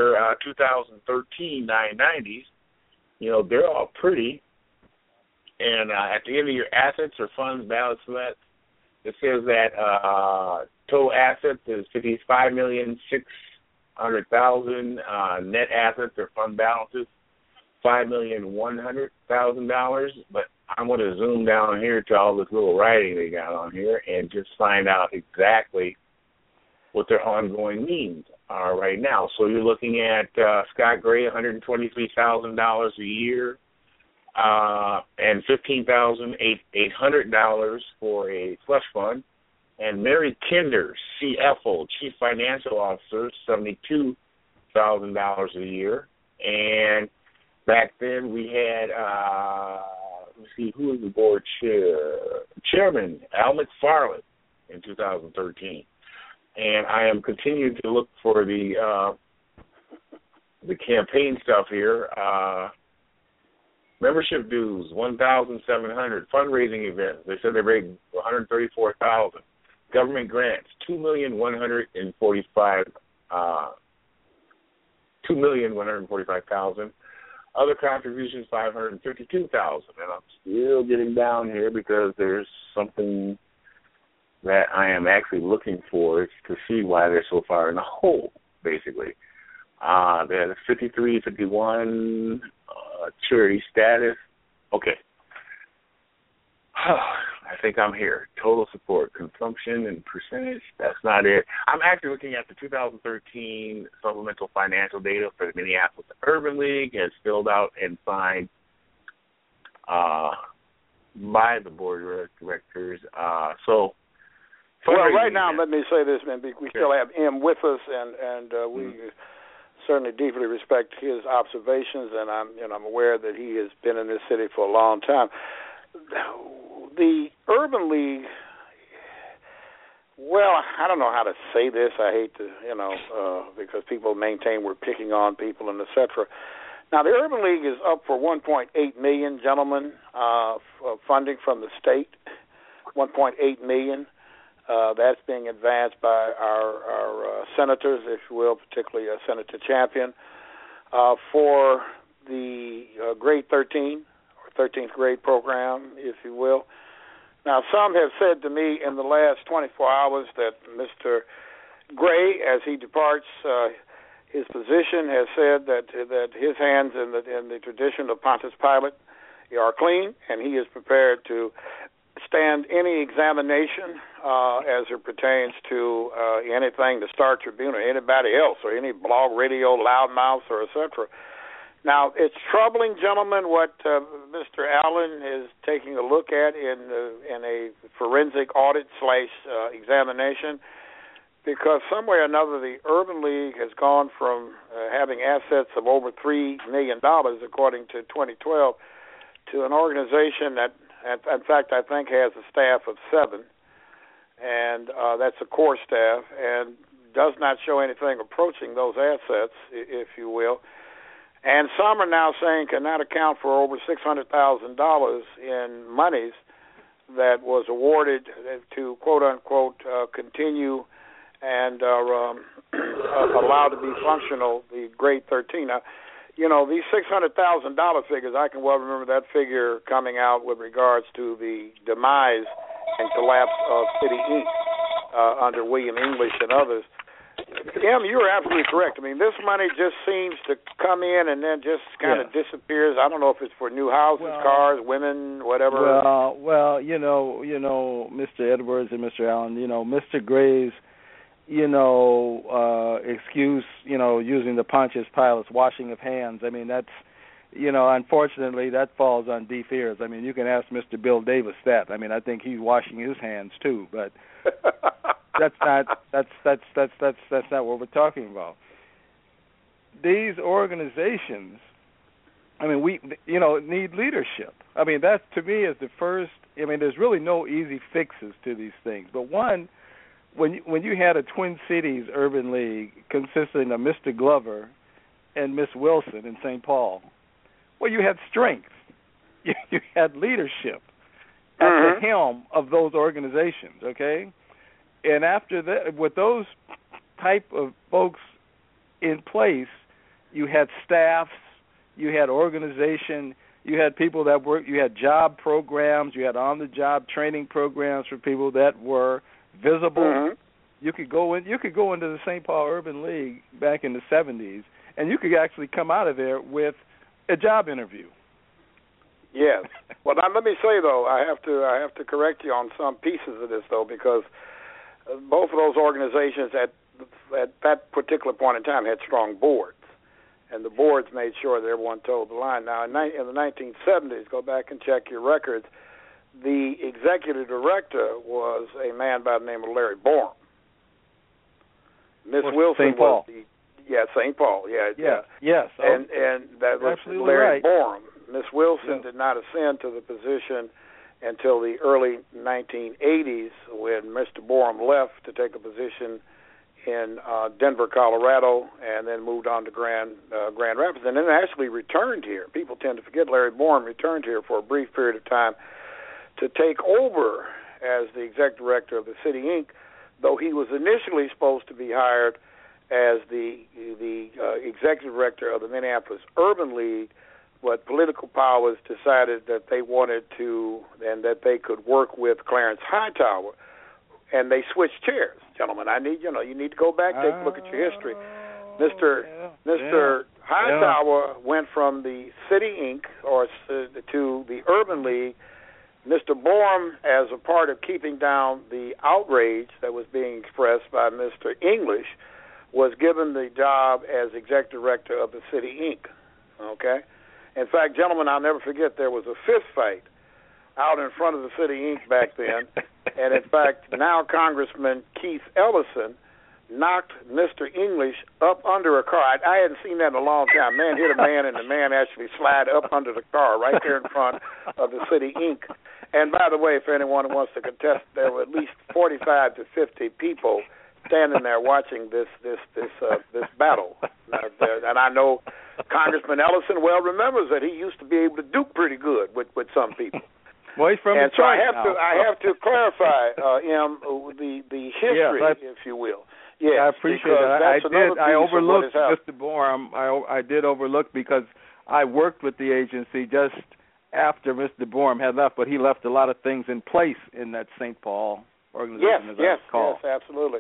2013 990s, they're all pretty. And at the end of your assets or funds balance left, it says that total assets is $55,600,000. Net assets or fund balances $5,100,000. But I'm going to zoom down here to all this little writing they got on here and just find out exactly what their ongoing needs are right now. So you're looking at Scott Gray, $123,000 a year, and $15,800 for a slush fund. And Mary Kinder, CFO, Chief Financial Officer, $72,000 a year. And back then we had, let's see, who was the board chairman? Al McFarland in 2013. And I am continuing to look for the campaign stuff here. Membership dues, $1,700. Fundraising events, they said they raised $134,000. Government grants, $2,145,000. Other contributions, $552,000. And I'm still getting down here because there's something that I am actually looking for to see why they're so far in the hole, basically. There's 53, 51, charity status. Okay. I think I'm here. Total support, consumption, and percentage. That's not it. I'm actually looking at the 2013 supplemental financial data for the Minneapolis Urban League, as filled out and signed by the board of directors. Well, right now, let me say this, man. We still have M with us, and we certainly deeply respect his observations, and I'm aware that he has been in this city for a long time. The Urban League, well, I don't know how to say this. I hate to, because people maintain we're picking on people and et cetera. Now, the Urban League is up for $1.8 million, gentlemen, funding from the state, $1.8 million. That's being advanced by our senators, if you will, particularly Senator Champion, for the grade 13 or 13th grade program, if you will. Now, some have said to me in the last 24 hours that Mr. Gray, as he departs his position, has said that his hands in the tradition of Pontius Pilate are clean, and he is prepared to stand any examination as it pertains to anything, the Star Tribune or anybody else, or any blog, radio, loudmouths, or et cetera. Now, it's troubling, gentlemen, what Mr. Allen is taking a look at in a forensic audit / examination, because some way or another the Urban League has gone from having assets of over $3 million, according to 2012, to an organization that, in fact, I think has a staff of 7, and that's a core staff, and does not show anything approaching those assets, if you will. And some are now saying cannot account for over $600,000 in monies that was awarded to, quote-unquote, continue and allowed to be functional, the grade 13. Now, you know, these $600,000 figures, I can well remember that figure coming out with regards to the demise and collapse of City Inc. Under William English and others. Em, you're absolutely correct. I mean, this money just seems to come in and then just kind of disappears. I don't know if it's for new houses, cars, women, whatever. Well, you know, Mr. Edwards and Mr. Allen, you know, Mr. Gray's, you know, excuse, you know, using the Pontius Pilate's washing of hands. I mean, that's, you know, unfortunately, that falls on deaf ears. I mean, you can ask Mr. Bill Davis that. I mean, I think he's washing his hands too, but that's not what we're talking about. These organizations, I mean, we, you know, need leadership. I mean, that to me is the first. I mean, there's really no easy fixes to these things, but one, when you had a Twin Cities Urban League consisting of Mr. Glover and Miss Wilson in St. Paul, well, you had strength, you had leadership at the helm of those organizations, okay? And after that, with those type of folks in place, you had staffs, you had organization, you had people that worked, you had job programs, you had on-the-job training programs for people that were visible. You could go into the St. Paul Urban League back in the 70s, and you could actually come out of there with a job interview. Yes. Well, now let me say though, I have to correct you on some pieces of this though, because both of those organizations at that particular point in time had strong boards, and the boards made sure that everyone toed the line. Now, in the 1970s, go back and check your records, the executive director was a man by the name of Larry Borum. Miss Wilson St. Paul. was St. Paul, Yes. And that was Larry Borum. Miss Wilson did not ascend to the position until the early 1980s when Mr. Borum left to take a position in Denver, Colorado, and then moved on to Grand Rapids, and then actually returned here. People tend to forget Larry Borum returned here for a brief period of time to take over as the executive director of the City Inc., though he was initially supposed to be hired as the executive director of the Minneapolis Urban League, but political powers decided that they wanted to and that they could work with Clarence Hightower, and they switched chairs. Gentlemen, you need to go back, take a look at your history. Mr. Hightower went from the City Inc. to the Urban League. Mr. Borum, as a part of keeping down the outrage that was being expressed by Mr. English, was given the job as executive director of the City Inc. Okay? In fact, gentlemen, I'll never forget there was a fist fight out in front of the City Inc. back then. And, in fact, now Congressman Keith Ellison knocked Mr. English up under a car. I hadn't seen that in a long time. Man hit a man, and the man actually slid up under the car right there in front of the City Inc. And, by the way, if anyone wants to contest, there were at least 45 to 50 people standing there watching this battle. And I know Congressman Ellison well remembers that he used to be able to duke pretty good with some people. Well, he's from and so I have to clarify, the history, if you will. Yes, I appreciate that. I overlooked Mr. Borum. I did overlook because I worked with the agency just after Mr. Borum had left, but he left a lot of things in place in that St. Paul organization. Yes, absolutely.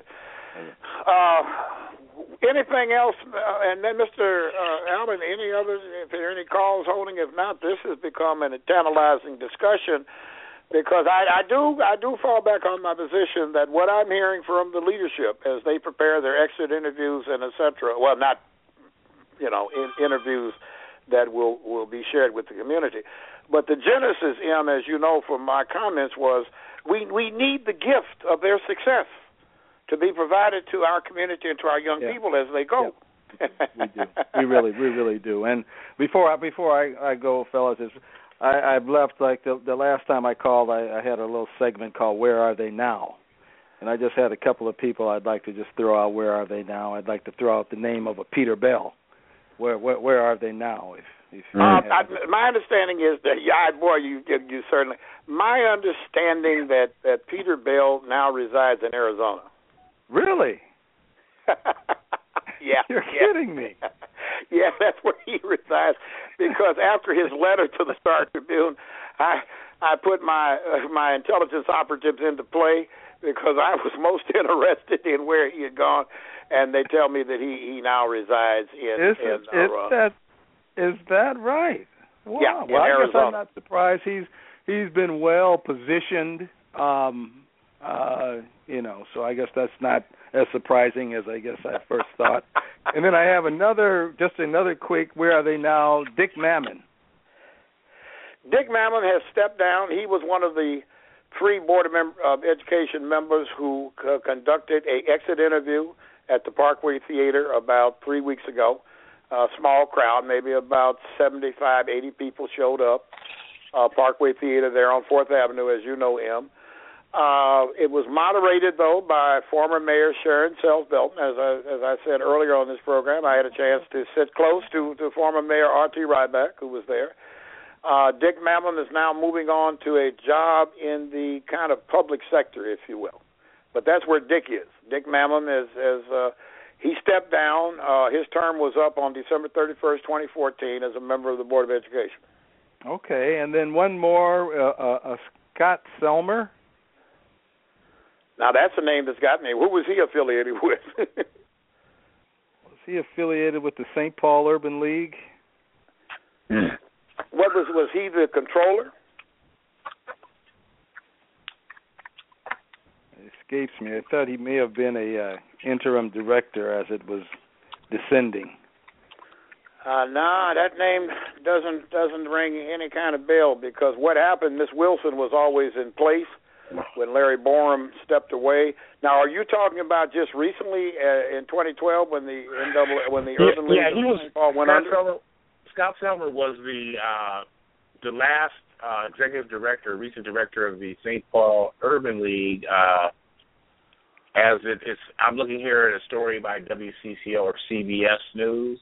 Anything else? And then, Mr. Allen, any others? If there are any calls holding, if not, this has become a tantalizing discussion because I do fall back on my position that what I'm hearing from the leadership as they prepare their exit interviews and et cetera, well, not interviews that will be shared with the community, but the genesis, as you know from my comments, was we need the gift of their success to be provided to our community and to our young people as they go. We do. We really do. And before I go, fellas, I've left, like the last time I called, I had a little segment called Where Are They Now? And I just had a couple of people I'd like to just throw out Where Are They Now? I'd like to throw out the name of a Peter Bell. Where are they now? My understanding is that, you certainly. My understanding that Peter Bell now resides in Arizona. Really? Yeah. You're kidding me. Yeah, that's where he resides. Because after his letter to the Star Tribune, I put my intelligence operatives into play because I was most interested in where he had gone, and they tell me that he now resides in Is that right? Wow. Yeah, well, I Arizona. guess I'm not surprised. He's been well positioned, so I guess that's not as surprising as I guess I first thought. And then I have another quick, Where Are They Now? Dick Mammon. Dick Mammon has stepped down. He was one of the 3 Board of Education members who conducted an exit interview at the Parkway Theater about 3 weeks ago. A small crowd, maybe about 75, 80 people showed up. Parkway Theater there on 4th Avenue, as you know, M. It was moderated, though, by former Mayor Sharon Self-Belton. As I said earlier on this program, I had a chance to sit close to former Mayor R.T. Ryback, who was there. Dick Mammon is now moving on to a job in the kind of public sector, if you will. But that's where Dick is. Dick Mammon he stepped down. His term was up on December 31st, 2014, as a member of the Board of Education. Okay, and then one more, Scott Selmer. Now, that's a name that's got me. Who was he affiliated with? Was he affiliated with the St. Paul Urban League? Was he the controller? It escapes me. I thought he may have been a interim director as it was descending. No, that name doesn't ring any kind of bell, because what happened, Miss Wilson was always in place when Larry Borum stepped away. Now, are you talking about just recently in 2012 when the Urban League of St. Paul went under? Scott Selmer was the last executive director, recent director of the St. Paul Urban League. I'm looking here at a story by WCCO or CBS News.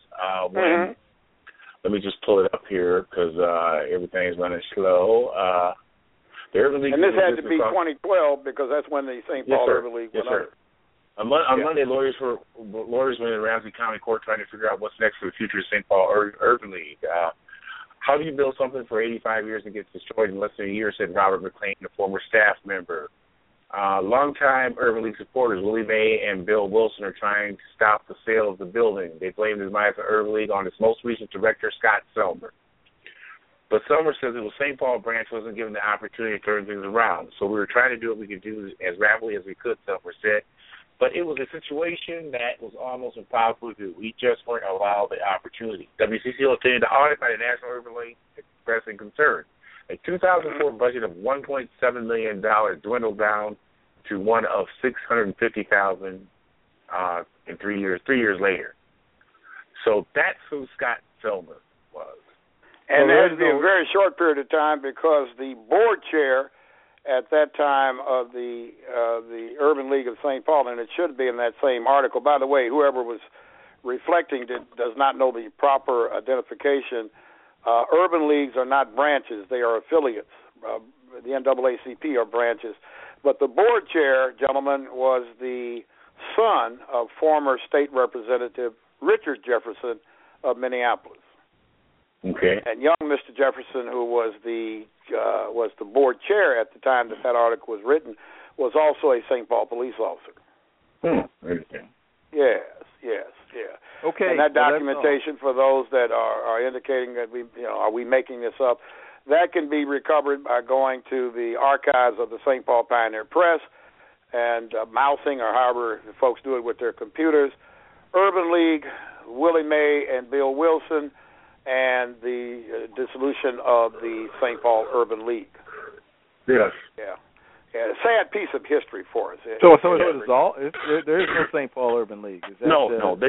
Let me just pull it up here because everything's running slow. The Urban League, and this had to be 2012 because that's when the St. Paul Urban League went under. On Monday, lawyers went in Ramsey County Court trying to figure out what's next for the future of St. Paul Urban League. How do you build something for 85 years and gets destroyed in less than a year, said Robert McLean, a former staff member. Longtime Urban League supporters Willie May and Bill Wilson are trying to stop the sale of the building. They blame the demise of Urban League on its most recent director, Scott Selmer. But Selmer says the St. Paul branch wasn't given the opportunity to turn things around. So we were trying to do what we could do as rapidly as we could, Selmer said. But it was a situation that was almost impossible to do. We just weren't allowed the opportunity. WCCO attended the audit by the National Urban League expressing concern. A 2004 budget of $1.7 million dwindled down to one of $650,000 in 3 years. 3 years later. So that's who Scott Selmer was. And that had to be a very short period of time because the board chair at that time of the Urban League of St. Paul, and it should be in that same article. By the way, whoever was reflecting does not know the proper identification. Urban leagues are not branches; they are affiliates. The NAACP are branches, but the board chair, gentlemen, was the son of former state representative Richard Jefferson of Minneapolis. Okay. And young Mr. Jefferson, who was the board chair at the time that article was written, was also a St. Paul police officer. Interesting. Yes. Okay. And that documentation, for those that are indicating that are we making this up, that can be recovered by going to the archives of the St. Paul Pioneer Press and mousing, or however folks do it with their computers, Urban League, Willie May and Bill Wilson, and the dissolution of the St. Paul Urban League. Yes. Yeah. A sad piece of history for us. So it is all. There is no St. Paul Urban League. Is that, No,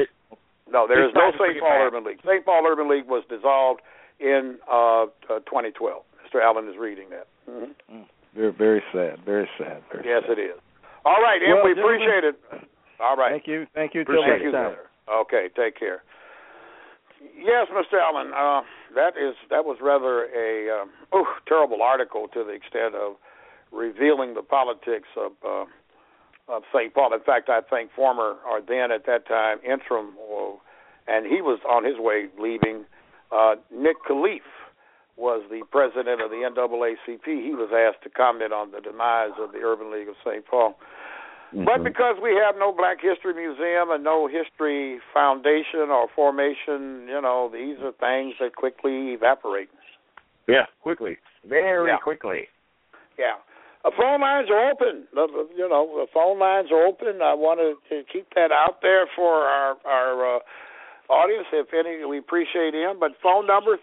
there is no St. Paul Urban League. St. Paul Urban League was dissolved in 2012, Mr. Mr. Allen is reading that. Mm-hmm. Very, very sad. Very sad. Very yes, sad. It is. All right, and well, we appreciate it. All right. Thank you. Till Appreciate next time. Sir. Okay, take care. Yes, Mr. Allen, that was rather a terrible article to the extent of revealing the politics of St. Paul. In fact, I think former, or then at that time, interim, and he was on his way leaving, Nick Khalife was the president of the NAACP. He was asked to comment on the demise of the Urban League of St. Paul. Mm-hmm. But because we have no Black History Museum and no history foundation or formation, these are things that quickly evaporate. Yeah, quickly. Very quickly. Yeah. The phone lines are open. The phone lines are open. I want to keep that out there for our audience. If any, we appreciate him. But phone number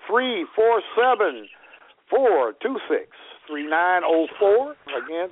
347-426-3904. Again,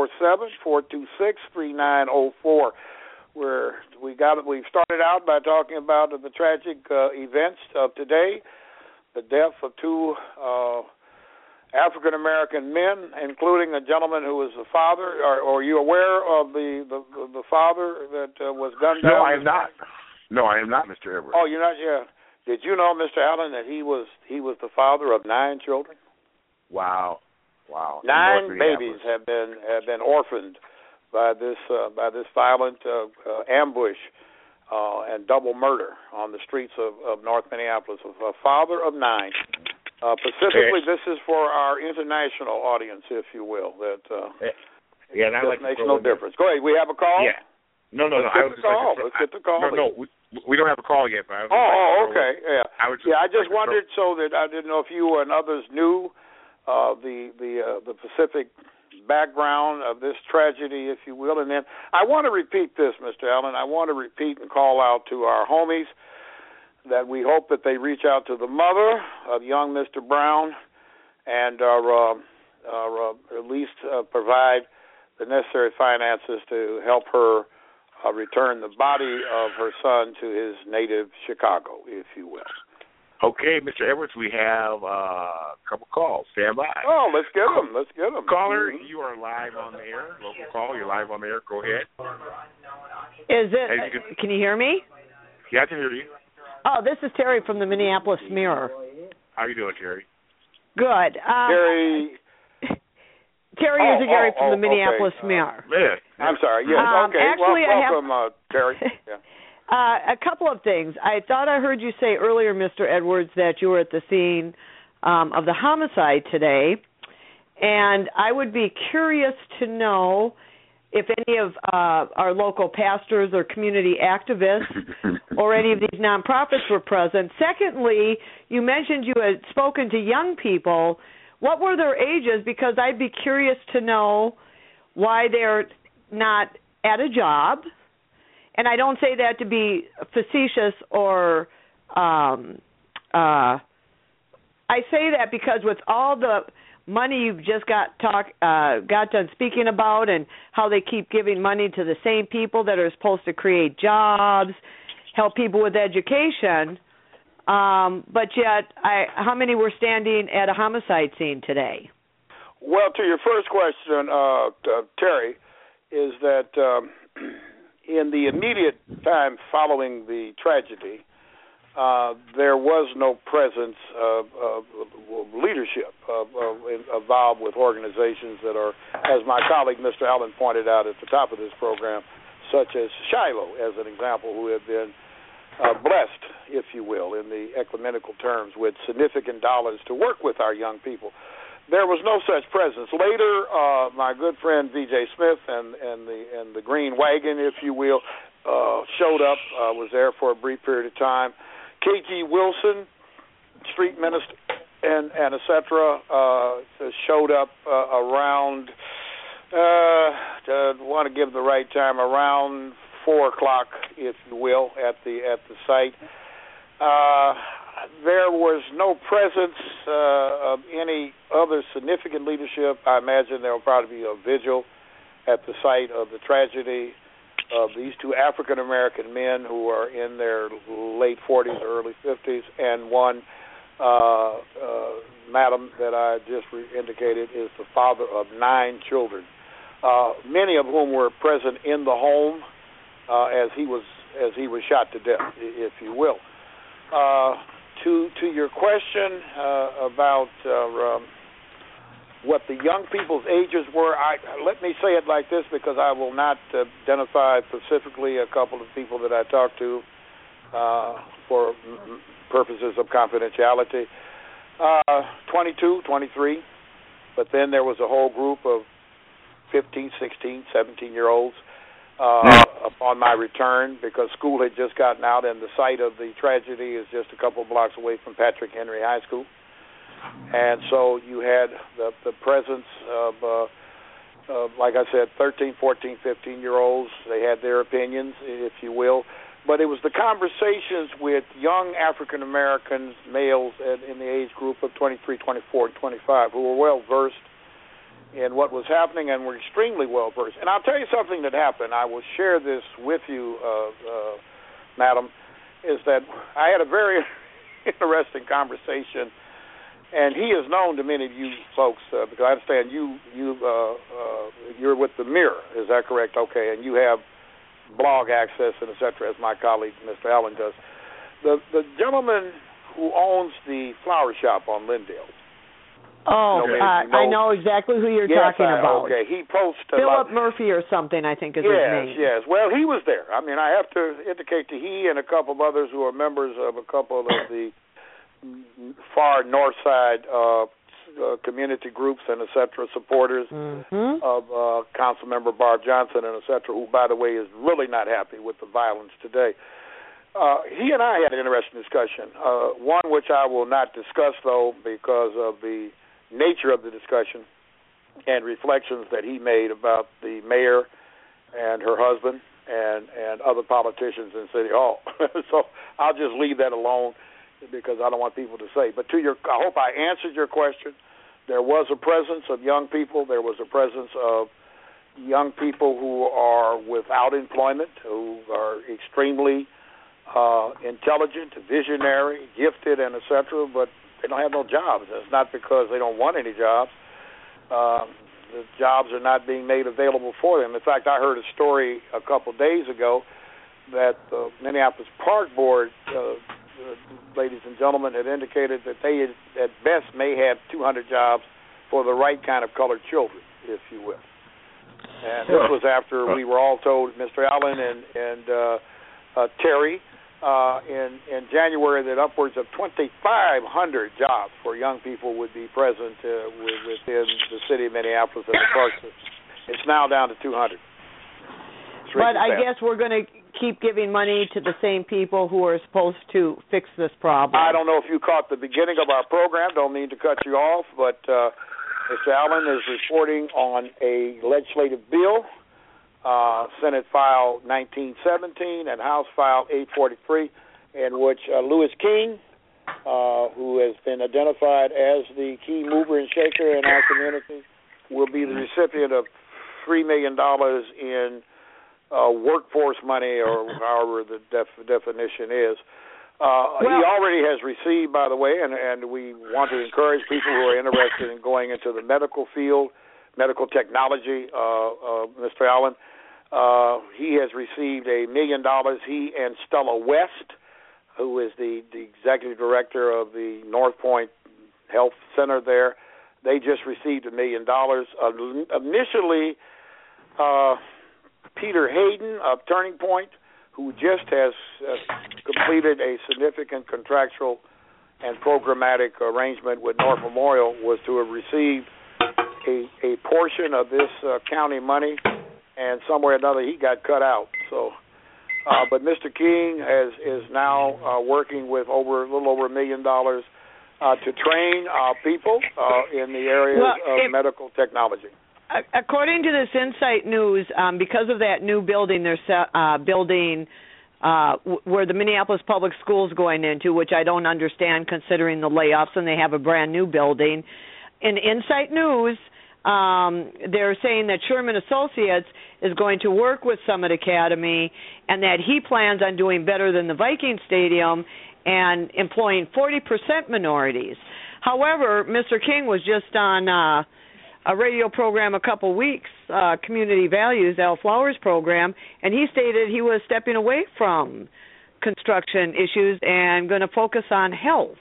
347-426-3904. We've started out by talking about the tragic events of today, the death of two African American men, including a gentleman who was the father. Are you aware of the father that was gunned down? No, I am not. No, I am not, Mr. Edwards. Oh, you're not? Yeah. Did you know, Mr. Allen, that he was the father of 9 children? Wow. 9 babies have been orphaned by this violent ambush and double murder on the streets of North Minneapolis. A father of 9. Specifically, this is for our international audience, if you will. That makes no difference. Go ahead. We have a call. Yeah. No. Let's get the call. No. We don't have a call yet. But okay. Yeah. I just like wondered so that I didn't know if you and others knew the specific background of this tragedy, if you will. And then I want to repeat this, Mr. Allen. I want to repeat and call out to our homies that we hope that they reach out to the mother of young Mr. Brown and at least provide the necessary finances to help her return the body of her son to his native Chicago, if you will. Okay, Mr. Edwards, we have a couple calls. Stand by. Oh, let's get them. Caller, you are live on the air. Local call, you're live on the air. Go ahead. Can you hear me? Yeah, I can hear you. Oh, this is Terry from the Minneapolis Mirror. How are you doing, Terry? Good. Terry Gary from the Minneapolis Mirror. Yeah. I'm sorry. Yes. Okay. Actually, welcome, Terry. Yeah. A couple of things. I thought I heard you say earlier, Mr. Edwards, that you were at the scene of the homicide today, and I would be curious to know if any of our local pastors or community activists or any of these nonprofits were present. Secondly, you mentioned you had spoken to young people. What were their ages? Because I'd be curious to know why they're not at a job. And I don't say that to be facetious or I say that because with all the money you've just got done speaking about and how they keep giving money to the same people that are supposed to create jobs, help people with education, but yet how many were standing at a homicide scene today? Well, to your first question, Terry, is that in the immediate time following the tragedy, there was no presence of leadership involved with organizations that are, as my colleague Mr. Allen pointed out at the top of this program, such as Shiloh, as an example, who have been blessed, if you will, in the ecumenical terms, with significant dollars to work with our young people. There was no such presence. Later, my good friend V.J. Smith and the Green Wagon, if you will, showed up. Was there for a brief period of time. K.G. Wilson, street minister, and et cetera, showed up around. Want to give the right time, around 4 o'clock, if you will, at the site. There was no presence of any other significant leadership. I imagine there will probably be a vigil at the site of the tragedy of these two African-American men who are in their late 40s or early 50s, and one madam that I just indicated is the father of 9 children, many of whom were present in the home as he was shot to death, if you will. To your question about what the young people's ages were, let me say it like this, because I will not identify specifically a couple of people that I talked to for purposes of confidentiality. 22, 23, but then there was a whole group of 15, 16, 17-year-olds upon my return, because school had just gotten out, and the site of the tragedy is just a couple blocks away from Patrick Henry High School. And so you had the presence of, like I said, 13, 14, 15-year-olds. They had their opinions, if you will. But it was the conversations with young African-American males in the age group of 23, 24, and 25 who were well-versed in what was happening and were extremely well-versed. And I'll tell you something that happened. I will share this with you, madam, is that I had a very interesting conversation, and he is known to many of you folks, because I understand you're with the Mirror. Is that correct? Okay, and you have blog access and et cetera, as my colleague Mr. Allen does. The gentleman who owns the flower shop on Lindale. Oh, I know exactly who you're talking about. Okay, he posted Philip Murphy or something, I think is his name. Yes. Well, he was there. I mean, I have to indicate that he and a couple of others who are members of a couple of the far north side community groups and et cetera, supporters of Council Member Barb Johnson and et cetera, who, by the way, is really not happy with the violence today. He and I had an interesting discussion, one which I will not discuss, though, because of the nature of the discussion and reflections that he made about the mayor and her husband and other politicians in City Hall. So I'll just leave that alone because I don't want people to say. But I hope I answered your question. There was a presence of young people. There was a presence of young people who are without employment, who are extremely intelligent, visionary, gifted, and et cetera, but they don't have no jobs. It's not because they don't want any jobs. The jobs are not being made available for them. In fact, I heard a story a couple of days ago that the Minneapolis Park Board, ladies and gentlemen, had indicated that they at best may have 200 jobs for the right kind of colored children, if you will. And this was after we were all told, Mr. Allen and Terry, in January, that upwards of 2,500 jobs for young people would be present within the city of Minneapolis and the park system. It's now down to 200. But I guess we're going to keep giving money to the same people who are supposed to fix this problem. I don't know if you caught the beginning of our program. Don't mean to cut you off, but Mr. Allen is reporting on a legislative bill, Senate File 1917 and House File 843, in which Louis King, who has been identified as the key mover and shaker in our community, will be the recipient of $3 million in workforce money, or however the definition is. He already has received, by the way, and we want to encourage people who are interested in going into the medical field, medical technology, Mr. Allen. He has received $1 million. He and Stella West, who is the executive director of the North Point Health Center there, they just received $1 million. Initially, Peter Hayden of Turning Point, who just has completed a significant contractual and programmatic arrangement with North Memorial, was to have received a portion of this county money, and somewhere or another he got cut out. So, but Mr. King is now working with a little over $1 million to train people in the areas of medical technology. According to this Insight News, because of that new building they're building where the Minneapolis Public Schools going into, which I don't understand considering the layoffs, and they have a brand new building. In Insight News, they're saying that Sherman Associates is going to work with Summit Academy and that he plans on doing better than the Viking Stadium and employing 40% minorities. However, Mr. King was just on a radio program a couple weeks, Community Values, Al Flowers program, and he stated he was stepping away from construction issues and going to focus on health.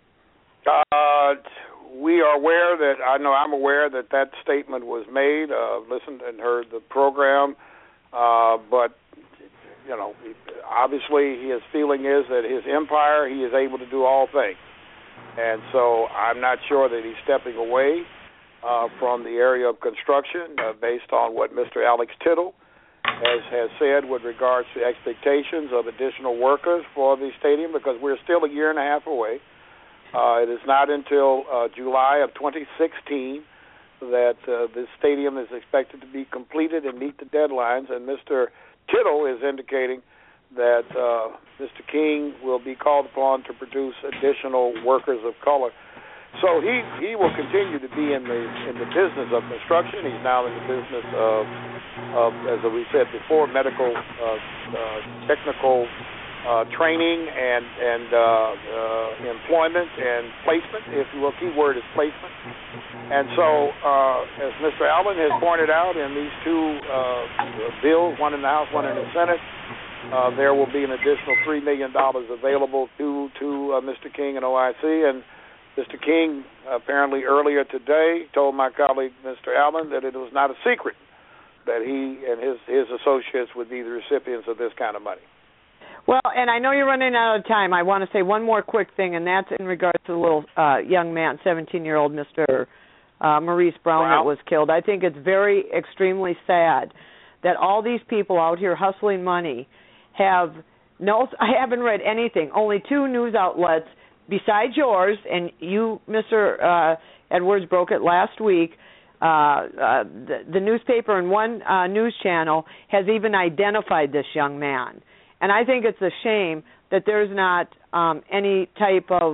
We are aware that, I'm aware that that statement was made, listened and heard the program, but, obviously his feeling is that his empire, he is able to do all things. And so I'm not sure that he's stepping away from the area of construction based on what Mr. Alex Tittle has said with regards to expectations of additional workers for the stadium, because we're still a year and a half away. It is not until July of 2016 that this stadium is expected to be completed and meet the deadlines, and Mr. Tittle is indicating that Mr. King will be called upon to produce additional workers of color. So he will continue to be in the business of construction. He's now in the business of as we said before, medical, technical training and employment and placement, if you will. Key word is placement. And so, as Mr. Allen has pointed out in these two bills, one in the House, one in the Senate, there will be an additional $3 million available to Mr. King and OIC. And Mr. King apparently earlier today told my colleague, Mr. Allen, that it was not a secret that he and his associates would be the recipients of this kind of money. Well, and I know you're running out of time. I want to say one more quick thing, and that's in regards to the little young man, 17-year-old Mr. Maurice Brown that was killed. I think it's extremely sad that all these people out here hustling money I haven't read anything, only two news outlets besides yours, and you, Mr. Edwards, broke it last week. The newspaper and one news channel has even identified this young man. And I think it's a shame that there's not any type of,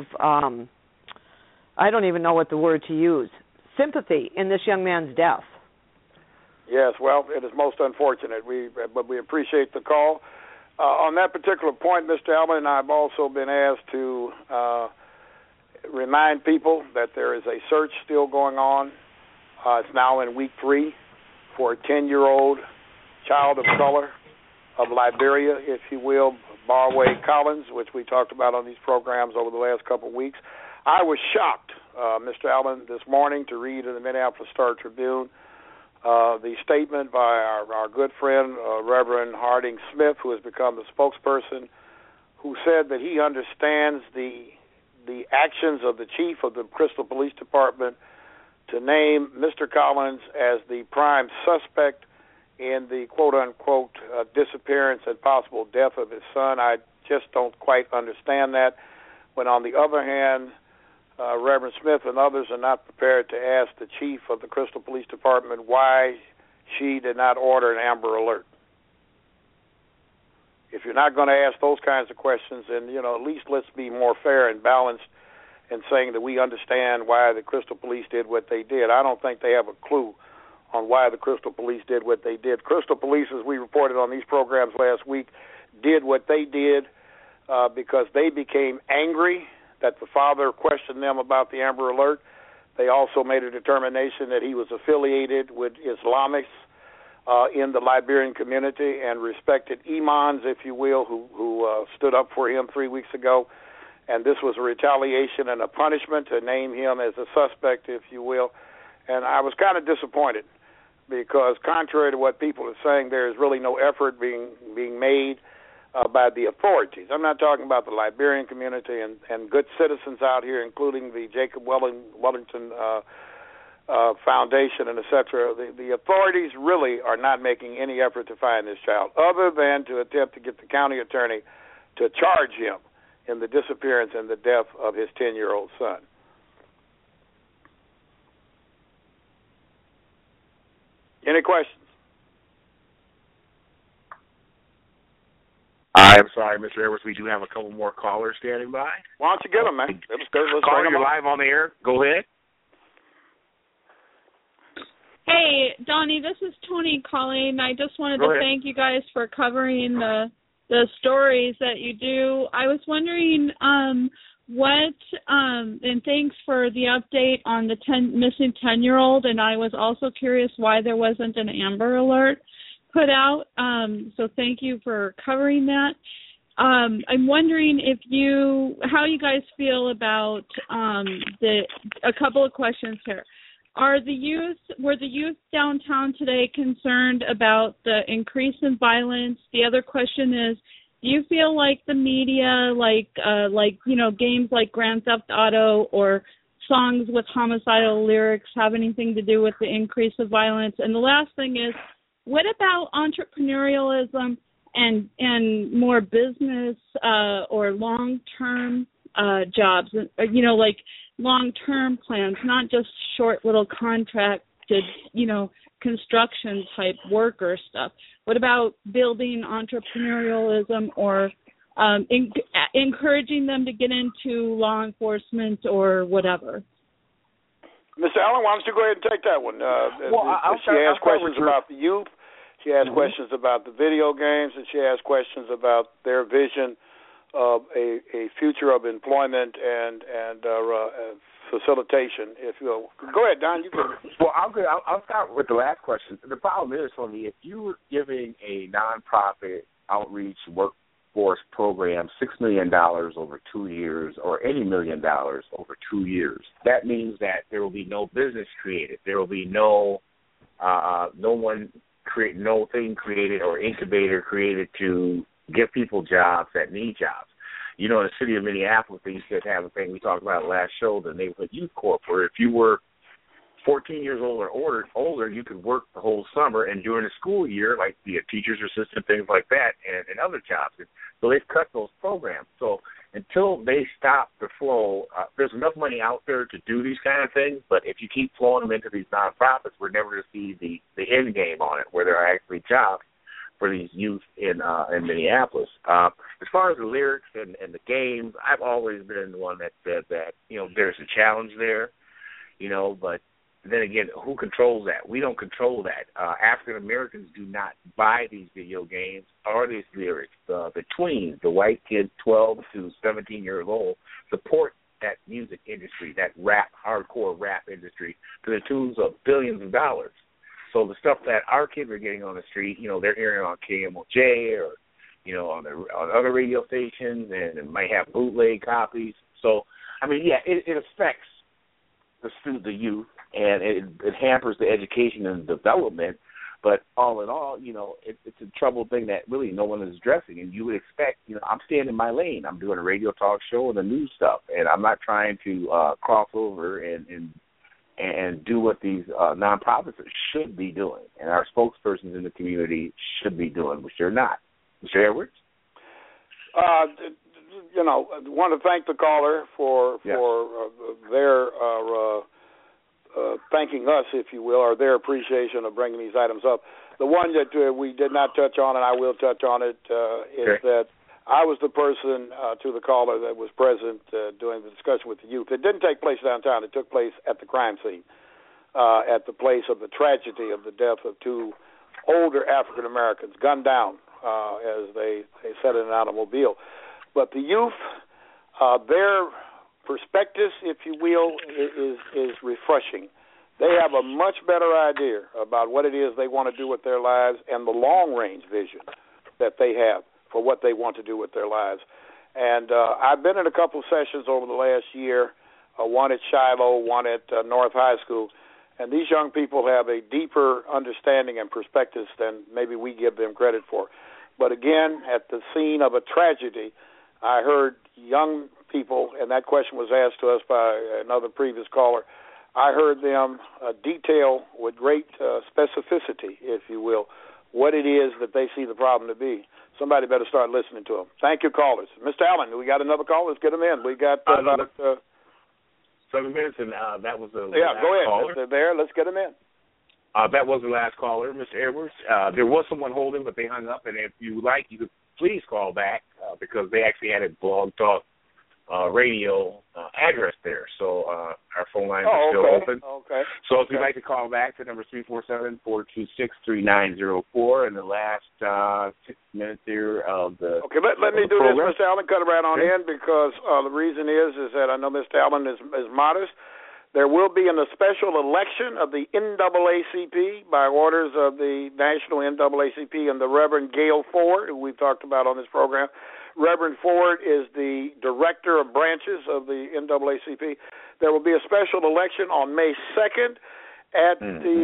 I don't even know what the word to use, sympathy in this young man's death. Yes, well, it is most unfortunate, but we appreciate the call. On that particular point, Mr. Allen and I have also been asked to remind people that there is a search still going on. It's now in week 3 for a 10-year-old child of color of Liberia, if you will, Barway Collins, which we talked about on these programs over the last couple of weeks. I was shocked, Mr. Allen, this morning to read in the Minneapolis Star-Tribune the statement by our good friend, Reverend Harding Smith, who has become the spokesperson, who said that he understands the actions of the chief of the Crystal Police Department to name Mr. Collins as the prime suspect in the quote-unquote disappearance and possible death of his son. I just don't quite understand that, when on the other hand, Reverend Smith and others are not prepared to ask the chief of the Crystal Police Department why she did not order an Amber Alert. If you're not going to ask those kinds of questions, then, at least let's be more fair and balanced in saying that we understand why the Crystal Police did what they did. I don't think they have a clue on why the Crystal Police did what they did. Crystal Police, as we reported on these programs last week, did what they did because they became angry that the father questioned them about the Amber Alert. They also made a determination that he was affiliated with Islamists in the Liberian community and respected imams, if you will, who stood up for him 3 weeks ago. And this was a retaliation and a punishment to name him as a suspect, if you will. And I was kind of disappointed because contrary to what people are saying, there is really no effort being made by the authorities. I'm not talking about the Liberian community and good citizens out here, including the Jacob Wellington Foundation and et cetera. The authorities really are not making any effort to find this child, other than to attempt to get the county attorney to charge him in the disappearance and the death of his 10-year-old son. Any questions? I'm sorry, Mr. Edwards. We do have a couple more callers standing by. Why don't you get them, man? Let's Caller, you're live on the air. Go ahead. Hey, Donnie, this is Tony calling. I just wanted to thank you guys for covering the the stories that you do. I was wondering and thanks for the update on the missing 10-year-old, and I was also curious why there wasn't an Amber Alert put out. So thank you for covering that. I'm wondering how you guys feel about a couple of questions here. Were the youth downtown today concerned about the increase in violence? The other question is, do you feel like the media, games like Grand Theft Auto or songs with homicidal lyrics have anything to do with the increase of violence? And the last thing is, what about entrepreneurialism and more business or long-term jobs? Like long-term plans, not just short little contracted, construction type worker stuff. What about building entrepreneurialism or encouraging them to get into law enforcement or whatever? Mr. Allen, why don't you go ahead and take that one? She asked questions about the youth. She asked questions about the video games, and she asked questions about their vision of a future of employment and facilitation, if you will. Go ahead, Don. You can. Well, I'll start with the last question. The problem is, for me, if you were giving a nonprofit outreach workforce program $6 million over 2 years, or any $1 million over 2 years, that means that there will be no business created. There will be no thing created or incubator created to give people jobs that need jobs. In the city of Minneapolis, they used to have a thing we talked about last show, the Neighborhood Youth Corp, where if you were 14 years old or older, you could work the whole summer, and during the school year, like be a teacher's assistant, things like that, and other jobs. So they've cut those programs. So until they stop the flow, there's enough money out there to do these kind of things, but if you keep flowing them into these nonprofits, we're never going to see the end game on it, where there are actually jobs for these youth in Minneapolis. As far as the lyrics and the games, I've always been the one that said that, there's a challenge there, but then again, who controls that? We don't control that. African Americans do not buy these video games or these lyrics. The tweens, the white kids 12 to 17 years old, support that music industry, that hardcore rap industry, to the tunes of billions of dollars. So the stuff that our kids are getting on the street, they're hearing on KMOJ or, on other radio stations, and it might have bootleg copies. So, it affects the youth, and it hampers the education and development. But all in all, it's a troubled thing that really no one is addressing. And you would expect, I'm staying in my lane. I'm doing a radio talk show and the news stuff, and I'm not trying to cross over and do what these nonprofits should be doing, and our spokespersons in the community should be doing, which they're not. Mr. Edwards? I want to thank the caller for their thanking us, if you will, or their appreciation of bringing these items up. The one that we did not touch on, and I will touch on it, is that I was the person to the caller that was present during the discussion with the youth. It didn't take place downtown. It took place at the crime scene, at the place of the tragedy of the death of two older African Americans gunned down as they sat in an automobile. But the youth, their perspectives, if you will, is refreshing. They have a much better idea about what it is they want to do with their lives and the long-range vision that they have for what they want to do with their lives. And I've been in a couple of sessions over the last year, one at Shiloh, one at North High School, and these young people have a deeper understanding and perspectives than maybe we give them credit for. But again, at the scene of a tragedy, I heard young people, and that question was asked to us by another previous caller, I heard them detail with great specificity, if you will, what it is that they see the problem to be. Somebody better start listening to them. Thank you, callers. Mr. Allen, we got another call. Let's get them in. We got about 7 minutes, and that was the last go ahead. caller. They're there. Let's get them in. That was the last caller, Mr. Edwards. There was someone holding, but they hung up, and if you like, you could please call back because they actually had a Blog Talk radio address there. So our phone lines are still open. Okay. So if you'd like to call back, the number is 347-426-3904. In the last 6 minutes here of the Okay, let me do program. this, Mr. Allen, cut it right on in, because the reason is that I know Mr. Allen is modest. There will be a special election of the NAACP by orders of the National NAACP and the Reverend Gail Ford, who we've talked about on this program. Reverend Ford is the director of branches of the NAACP. There will be a special election on May 2nd at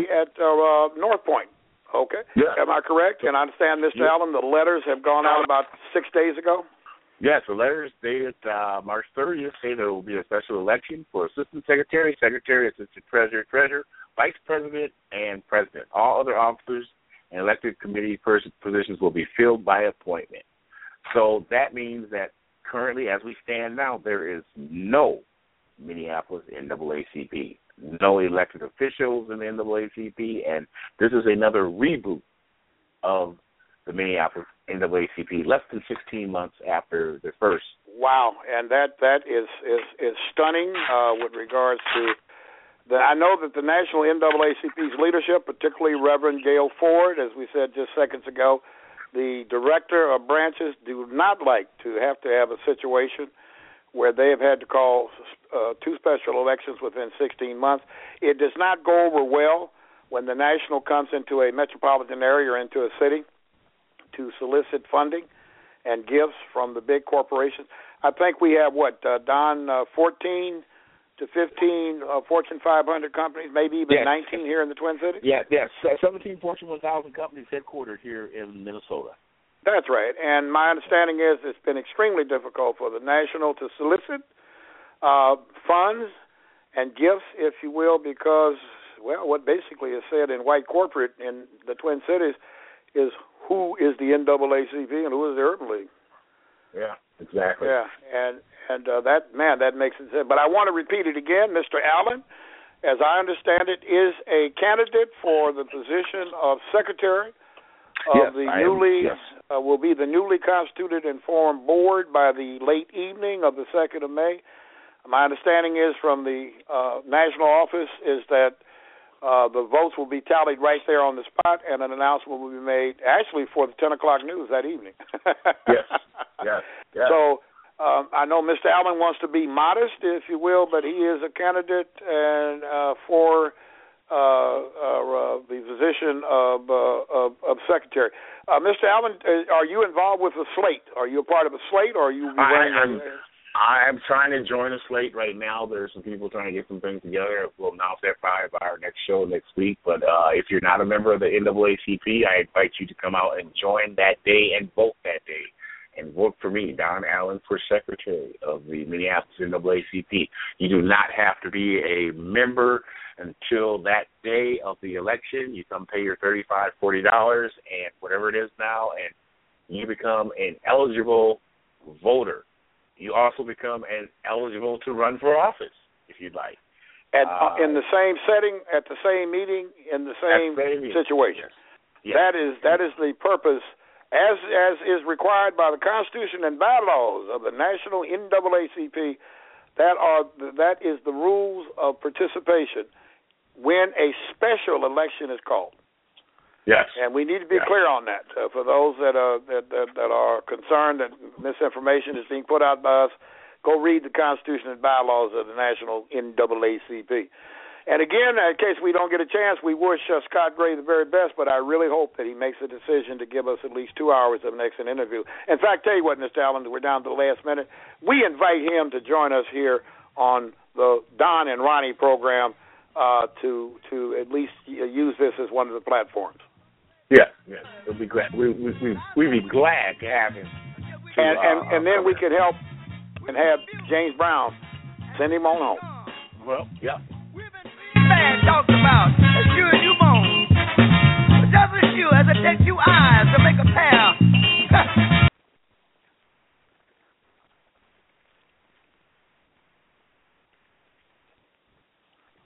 North Point. Okay? Yeah. Am I correct? And I understand, Mr. Allen, the letters have gone out about 6 days ago? Yes, the letters dated March 30th say there will be a special election for Assistant Secretary, Secretary, Assistant Treasurer, Treasurer, Vice President, and President. All other officers and elected committee positions will be filled by appointment. So that means that currently, as we stand now, there is no Minneapolis NAACP, no elected officials in the NAACP, and this is another reboot of the Minneapolis NAACP, less than 16 months after the first. Wow, and that is stunning with regards to I know that the National NAACP's leadership, particularly Reverend Gail Ford, as we said just seconds ago, the director of branches, do not like to have a situation where they have had to call 2 special elections within 16 months. It does not go over well when the National comes into a metropolitan area or into a city to solicit funding and gifts from the big corporations. I think we have, Don, 14 to 15 Fortune 500 companies, maybe even 19 here in the Twin Cities? Yes, 17 Fortune 1000 companies headquartered here in Minnesota. That's right. And my understanding is it's been extremely difficult for the National to solicit funds and gifts, if you will, because, what basically is said in white corporate in the Twin Cities is who is the NAACP and who is the Urban League. Yeah, exactly. Yeah, and that makes it sense. But I want to repeat it again. Mr. Allen, as I understand it, is a candidate for the position of Secretary of will be the newly constituted and formed board by the late evening of the 2nd of May. My understanding is from the national office is that the votes will be tallied right there on the spot, and an announcement will be made actually for the 10 o'clock news that evening. Yes. So I know Mr. Allen wants to be modest, if you will, but he is a candidate and for the position of secretary. Mr. Allen, are you involved with the slate? Are you a part of a slate, or are you running? I'm trying to join a slate right now. There's some people trying to get some things together. We'll announce that by our next show next week. But if you're not a member of the NAACP, I invite you to come out and join that day and vote that day. And vote for me, Don Allen, for Secretary of the Minneapolis NAACP. You do not have to be a member until that day of the election. You come pay your $35, $40, and whatever it is now, and you become an eligible voter. You also become eligible to run for office, if you'd like. In the same setting, at the same meeting, in the same situation. Yes. That is the purpose, as is required by the Constitution and bylaws of the National NAACP. That is the rules of participation when a special election is called. Yes. And we need to be clear on that. For those that are concerned that misinformation is being put out by us, go read the Constitution and bylaws of the National NAACP. And again, in case we don't get a chance, we wish Scott Gray the very best, but I really hope that he makes a decision to give us at least 2 hours of an excellent interview. In fact, tell you what, Mr. Allen, we're down to the last minute. We invite him to join us here on the Don and Ronnie program to at least use this as one of the platforms. Yes. We'll be glad. We'd be glad to have him. And then we could help and have James Brown send him on home. Well, yeah. Man talks about as sure as you moan, but just as sure as it takes you eyes to make a pair